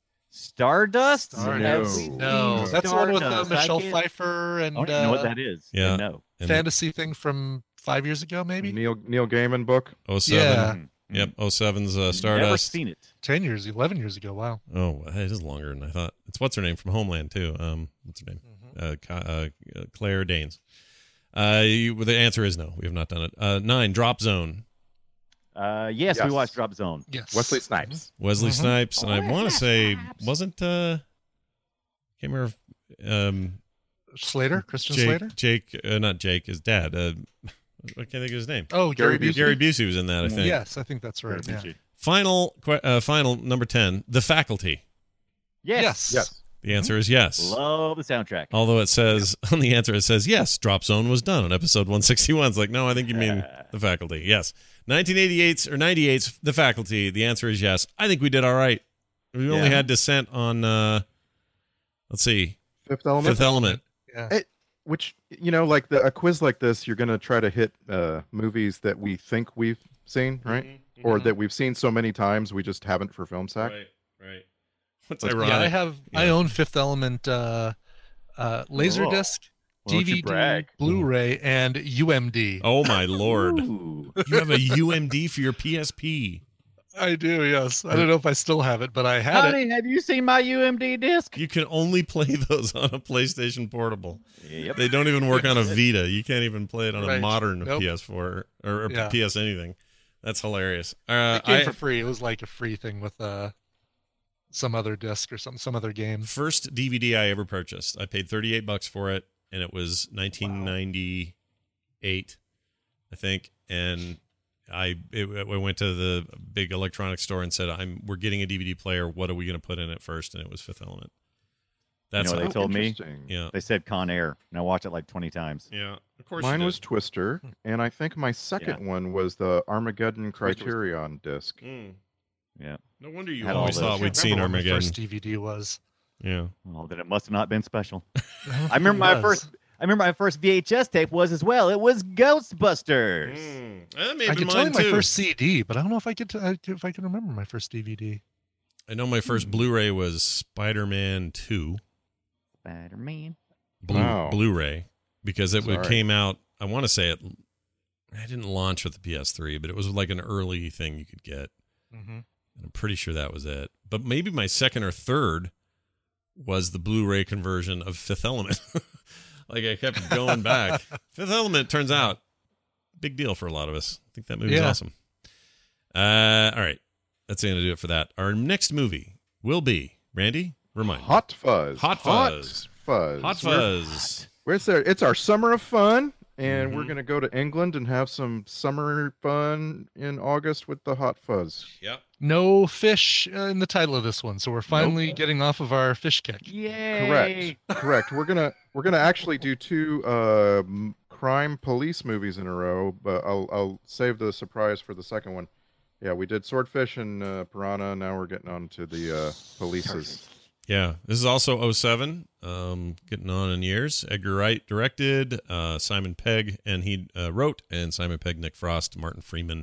Stardust? Stardust. Have No. we seen No, that's the one with uh, Stardust? I Michelle can't- Pfeiffer and I don't even know what uh, that is. Yeah. No. And fantasy thing from five years ago, maybe Neil Neil Gaiman book. oh seven. Yeah. Yep, oh seven's uh, Never Stardust. seen it. ten years, eleven years ago. Wow. Oh, it is longer than I thought. It's what's her name from Homeland too. Um, what's her name? Mm-hmm. Uh, Ca- uh, uh, Claire Danes. Uh, you, well, the answer is no. We have not done it. Uh, nine, Drop Zone. Uh, yes, Yes. we watched Drop Zone. Yes. Wesley Snipes. Wesley Mhm. Snipes, and Oh, I yeah, want to say Snipes. wasn't uh, can't remember. If, um, Slater, Christian Jake, Slater. Jake, uh, not Jake, his dad. Uh, I can't think of his name. Oh, Gary, Gary Busey. Gary Busey was in that. I think. Yes, I think that's right. Yeah. Final, que- uh, final number ten, The Faculty. Yes. Yes. Yes. The answer is yes. Love the soundtrack. Although it says on the answer, it says yes. Drop Zone was done on episode one sixty-one. It's like, no, I think you mean The Faculty. Yes, nineteen eighty-eight's or ninety-eight's The Faculty. The answer is yes. I think we did all right. We only Yeah. had Descent on. uh Let's see, Fifth Element. Fifth Element. Yeah. It, which you know, like the, a quiz like this, you're gonna try to hit uh, movies that we think we've seen, right? Mhm, Or mhm. that we've seen so many times we just haven't for Film Sack. Right, right. What's Yeah, ironic? Yeah, I have. I Yeah. own Fifth Element uh, uh, Laserdisc, Why don't you D V D, brag? Blu-ray, and U M D. Oh my lord! Ooh. You have a U M D for your P S P. I do. Yes. I don't know if I still have it, but I had it. Honey, have you seen my U M D disc? You can only play those on a PlayStation Portable. Yep. They don't even work on a Vita. You can't even play it on a Right. modern Nope. P S four or, or Yeah. P S anything. That's hilarious. Uh, It came I, for free. It was like a free thing with uh, some other disc or some some other game. first D V D I ever purchased. I paid thirty-eight bucks for it, and it was nineteen ninety-eight, I think. And I it, I went to the big electronics store and said, "I'm we're getting a D V D player. What are we going to put in it first?" And it was Fifth Element. That's you know what how- they told me? Interesting. Yeah, They said Con Air, and I watched it like twenty times. yeah. Of course, Mine you was did. Twister, and I think my second one was the Armageddon Criterion disc. Mm. Yeah. No wonder you Had all always those. thought I we'd can't seen remember what my Armageddon. first D V D was. Yeah. Oh, then it must have not been special. I, don't I think remember it my was. first. I remember my first V H S tape was as well. It was Ghostbusters. Mm. That may I have been could tell mine you my too. first C D, but I don't know if I could I- if I can remember my first D V D. I know my first Blu-ray was Spider-Man two. Spider Man. Blu- Wow. Blu-ray because it Sorry. came out. I want to say it. I didn't launch with the P S three, but it was like an early thing you could get. Mm-hmm. And I'm pretty sure that was it. But maybe my second or third was the Blu-ray conversion of Fifth Element. Like I kept going back. Fifth Element turns out big deal for a lot of us. I think that movie's Yeah. awesome. Uh, all right, that's going to do it for that. Our next movie will be Randy. Remind me. Hot Fuzz. Hot Fuzz. Fuzz. Hot We're- Fuzz. We're, it's, our, it's our summer of fun, and Mhm. we're going to go to England and have some summer fun in August with the Hot Fuzz. Yep. No fish uh, in the title of this one, so we're finally getting off of our fish kick. Yay! Correct. Correct. We're gonna we're gonna actually do two uh, m- crime police movies in a row, but I'll I'll save the surprise for the second one. Yeah, we did Swordfish and uh, Piranha. Now we're getting on to the uh, polices. Yeah, this is also oh seven, um, getting on in years. Edgar Wright directed, uh, Simon Pegg, and he uh, wrote, and Simon Pegg, Nick Frost, Martin Freeman,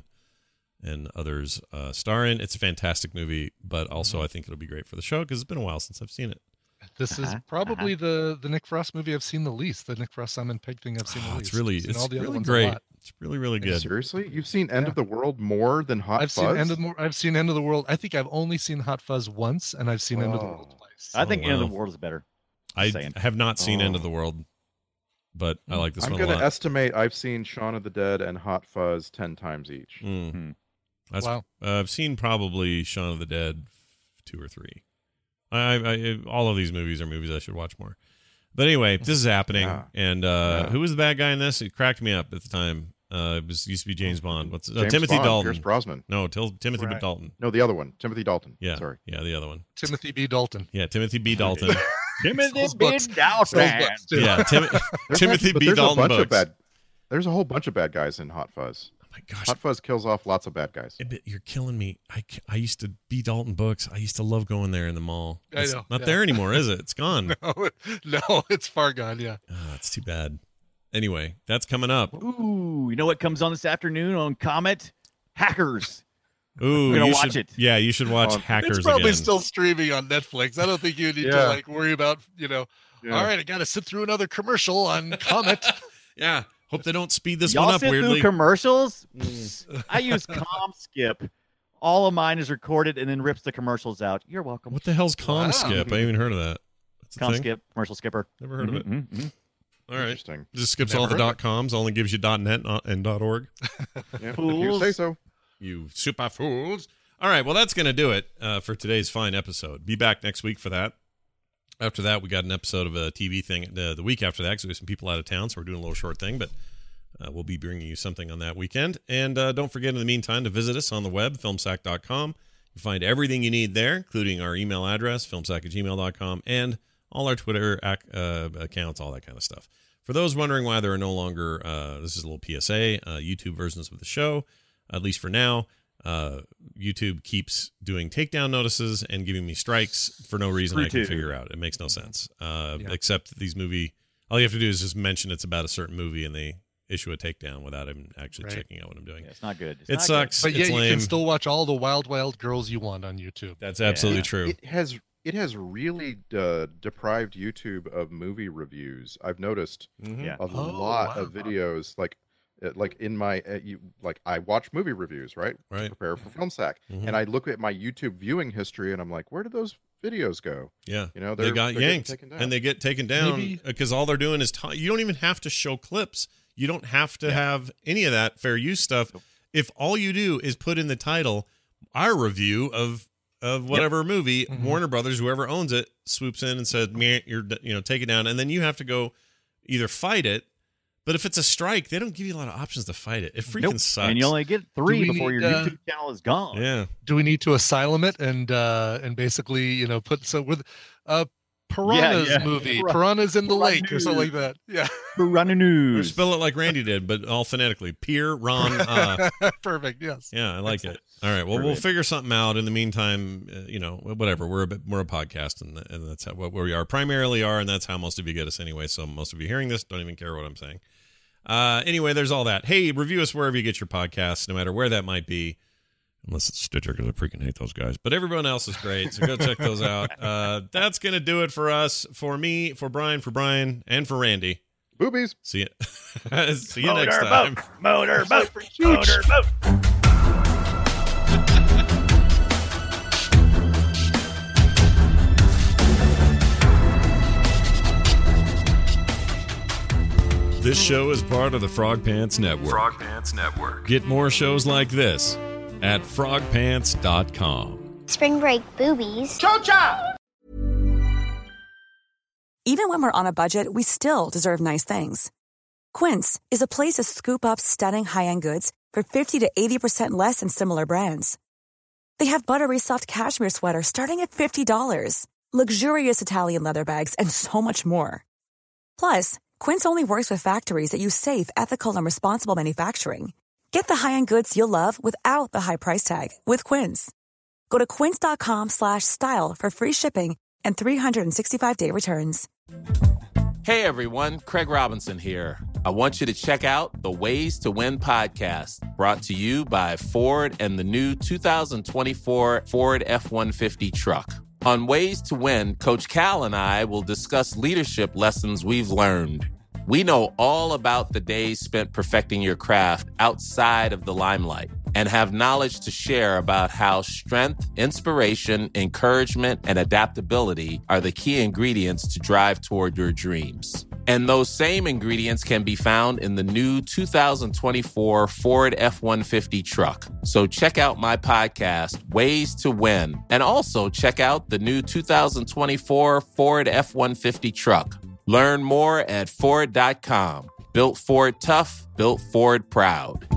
and others uh, star in. It's a fantastic movie, but also I think it'll be great for the show because it's been a while since I've seen it. This is Uh-huh, probably uh-huh. the the Nick Frost movie I've seen the least. The Nick Frost Simon Pegg thing I've seen the Oh, least. it's really, I've seen it's all the other really ones a great. lot. It's really, really good. Seriously? You've seen End Yeah. of the World more than Hot I've Fuzz? seen End of the I've seen End of the World. I think I've only seen Hot Fuzz once, and I've seen End of the World Whoa. twice. I think Oh, End of wow. the World is better. I saying. have not seen End Oh. of the World, but I like this I'm one a going to lot. estimate I've seen Shaun of the Dead and Hot Fuzz ten times each. Mm. Hmm. That's, Wow. uh, I've seen probably Shaun of the Dead two or three. I, I, all of these movies are movies I should watch more. But anyway, this is happening, Yeah. and uh, Yeah. who was the bad guy in this? It cracked me up at the time. Uh, it was used to be James Bond. What's uh, James Timothy Bond, Dalton? Pierce Brosnan. No, Til- Timothy Right. Dalton. No, the other one. Timothy Dalton. Yeah, Sorry. yeah, the other one. Timothy B. Dalton. Yeah, Timothy B. Dalton. Timothy Sells B. books. Dalton. Sells books, too. yeah, Tim- There's Timothy actually- but B. there's Dalton a bunch books. of bad. There's a whole bunch of bad guys in Hot Fuzz. Oh my gosh, Hot Fuzz kills off lots of bad guys. Eh, but you're killing me. I, c- I used to be Dalton Books. I used to love going there in the mall. I It's know, not yeah. there anymore, is it? It's gone. No, no, it's far gone. Yeah. Oh, it's too bad. Anyway, that's coming up. Ooh, you know what comes on this afternoon on Comet? Hackers. Ooh, We're gonna you watch should, it. Yeah, you should watch Um, Hackers It's probably again. still streaming on Netflix. I don't think you need to Yeah. like worry about, you know, Yeah. all right, I got to sit through another commercial on Comet. Yeah, hope they don't speed this Y'all one up sit weirdly. through commercials? Psst, I use ComSkip. All of mine is recorded and then rips the commercials out. You're welcome. What the hell's Wow. ComSkip? I haven't even heard of that. That's a thing? ComSkip, commercial skipper. Never heard of it. Mhm, mhm. All right, Interesting. just skips Never all the heard of dot coms. Only gives you dot net and dot org. Yeah, if you Fools. say so. You super fools. All right, well, that's going to do it uh, for today's fine episode. Be back next week for that. After that, we got an episode of a T V thing uh, the week after that because we have some people out of town, so we're doing a little short thing, but uh, we'll be bringing you something on that weekend. And uh, don't forget, in the meantime, to visit us on the web, filmsack dot com. You find everything you need there, including our email address, filmsack at gmail dot com, and all our Twitter ac- uh, accounts, all that kind of stuff. For those wondering why there are no longer, uh, this is a little P S A, uh, YouTube versions of the show, at least for now. Uh, YouTube keeps doing takedown notices and giving me strikes for no reason I can Screw figure out. It makes no sense. Uh, Yeah. Except that these movie, all you have to do is just mention it's about a certain movie and they issue a takedown without even actually Right. checking out what I'm doing. Yeah, it's not good. It's It not sucks. But it's yeah, you lame. can still watch all the wild, wild girls you want on YouTube. That's absolutely Yeah. true. It has it has really uh, deprived YouTube of movie reviews. I've noticed Mhm. Yeah. a Oh, lot wow. of videos like uh, like in my uh, you, like I watch movie reviews, right? To Right. prepare for Film Sack, Mhm. and I look at my YouTube viewing history, and I'm like, where did those videos go? Yeah, You know, they they're- got they're getting yanked, taken down. and they get taken down Maybe- because all they're doing is ta- you don't even have to show clips. You don't have to have any of that fair use stuff. If all you do is put in the title our review of of whatever movie, Mhm. Warner Brothers, whoever owns it, swoops in and says, "Meh, you're d- you know take it down," and then you have to go either fight it. But if it's a strike, they don't give you a lot of options to fight it. It freaking Nope. sucks. And you only get three we before need, your uh, YouTube channel is gone. yeah. Do we need to asylum it and uh and basically, you know, put so with uh Piranha's yeah. movie, Piran- Piranha's in the lake or Piranhas. something like that. Yeah. Run Or news. spell it like Randy did, but all phonetically. Pier, Ron, uh. Perfect. Yes. Yeah, I like it. All right. Well, we'll Brilliant. figure something out. In the meantime, uh, you know, whatever. We're a bit, we're a podcast, and and that's how, what we are primarily are, and that's how most of you get us anyway. So most of you hearing this don't even care what I'm saying. Uh, anyway, there's all that. Hey, review us wherever you get your podcasts, no matter where that might be. Unless it's Stitcher, because I freaking hate those guys. But everyone else is great, so go check those out. Uh, that's gonna do it for us, for me, for Brian, for Brian, and for Randy. Boobies. See you. See you next time. Motorboat. Motorboat. Motorboat. This show is part of the Frog Pants Network. Frog Pants Network. Get more shows like this at frog pants dot com. Spring break boobies. Even when we're on a budget, we still deserve nice things. Quince is a place to scoop up stunning high-end goods for fifty to eighty percent less than similar brands. They have buttery soft cashmere sweaters starting at fifty dollars, luxurious Italian leather bags, and so much more. Plus, Quince only works with factories that use safe, ethical, and responsible manufacturing. Get the high-end goods you'll love without the high price tag with Quince. Go to quince dot com slash style for free shipping and three sixty-five day returns. Hey everyone, Craig Robinson here. I want you to check out the Ways to Win podcast, brought to you by Ford and the new two thousand twenty-four Ford F one fifty truck. On Ways to Win, Coach Cal and I will discuss leadership lessons we've learned. We know all about the days spent perfecting your craft outside of the limelight and have knowledge to share about how strength, inspiration, encouragement, and adaptability are the key ingredients to drive toward your dreams. And those same ingredients can be found in the new two thousand twenty-four Ford F one fifty truck. So check out my podcast, Ways to Win, and also check out the new two thousand twenty-four Ford F one fifty truck. Learn more at Ford dot com. Built Ford tough, built Ford proud.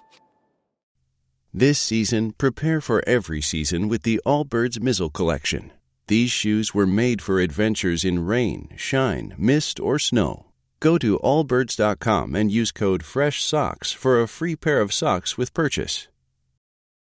This season, prepare for every season with the Allbirds Mizzle Collection. These shoes were made for adventures in rain, shine, mist, or snow. Go to allbirds dot com and use code FRESHSOCKS for a free pair of socks with purchase.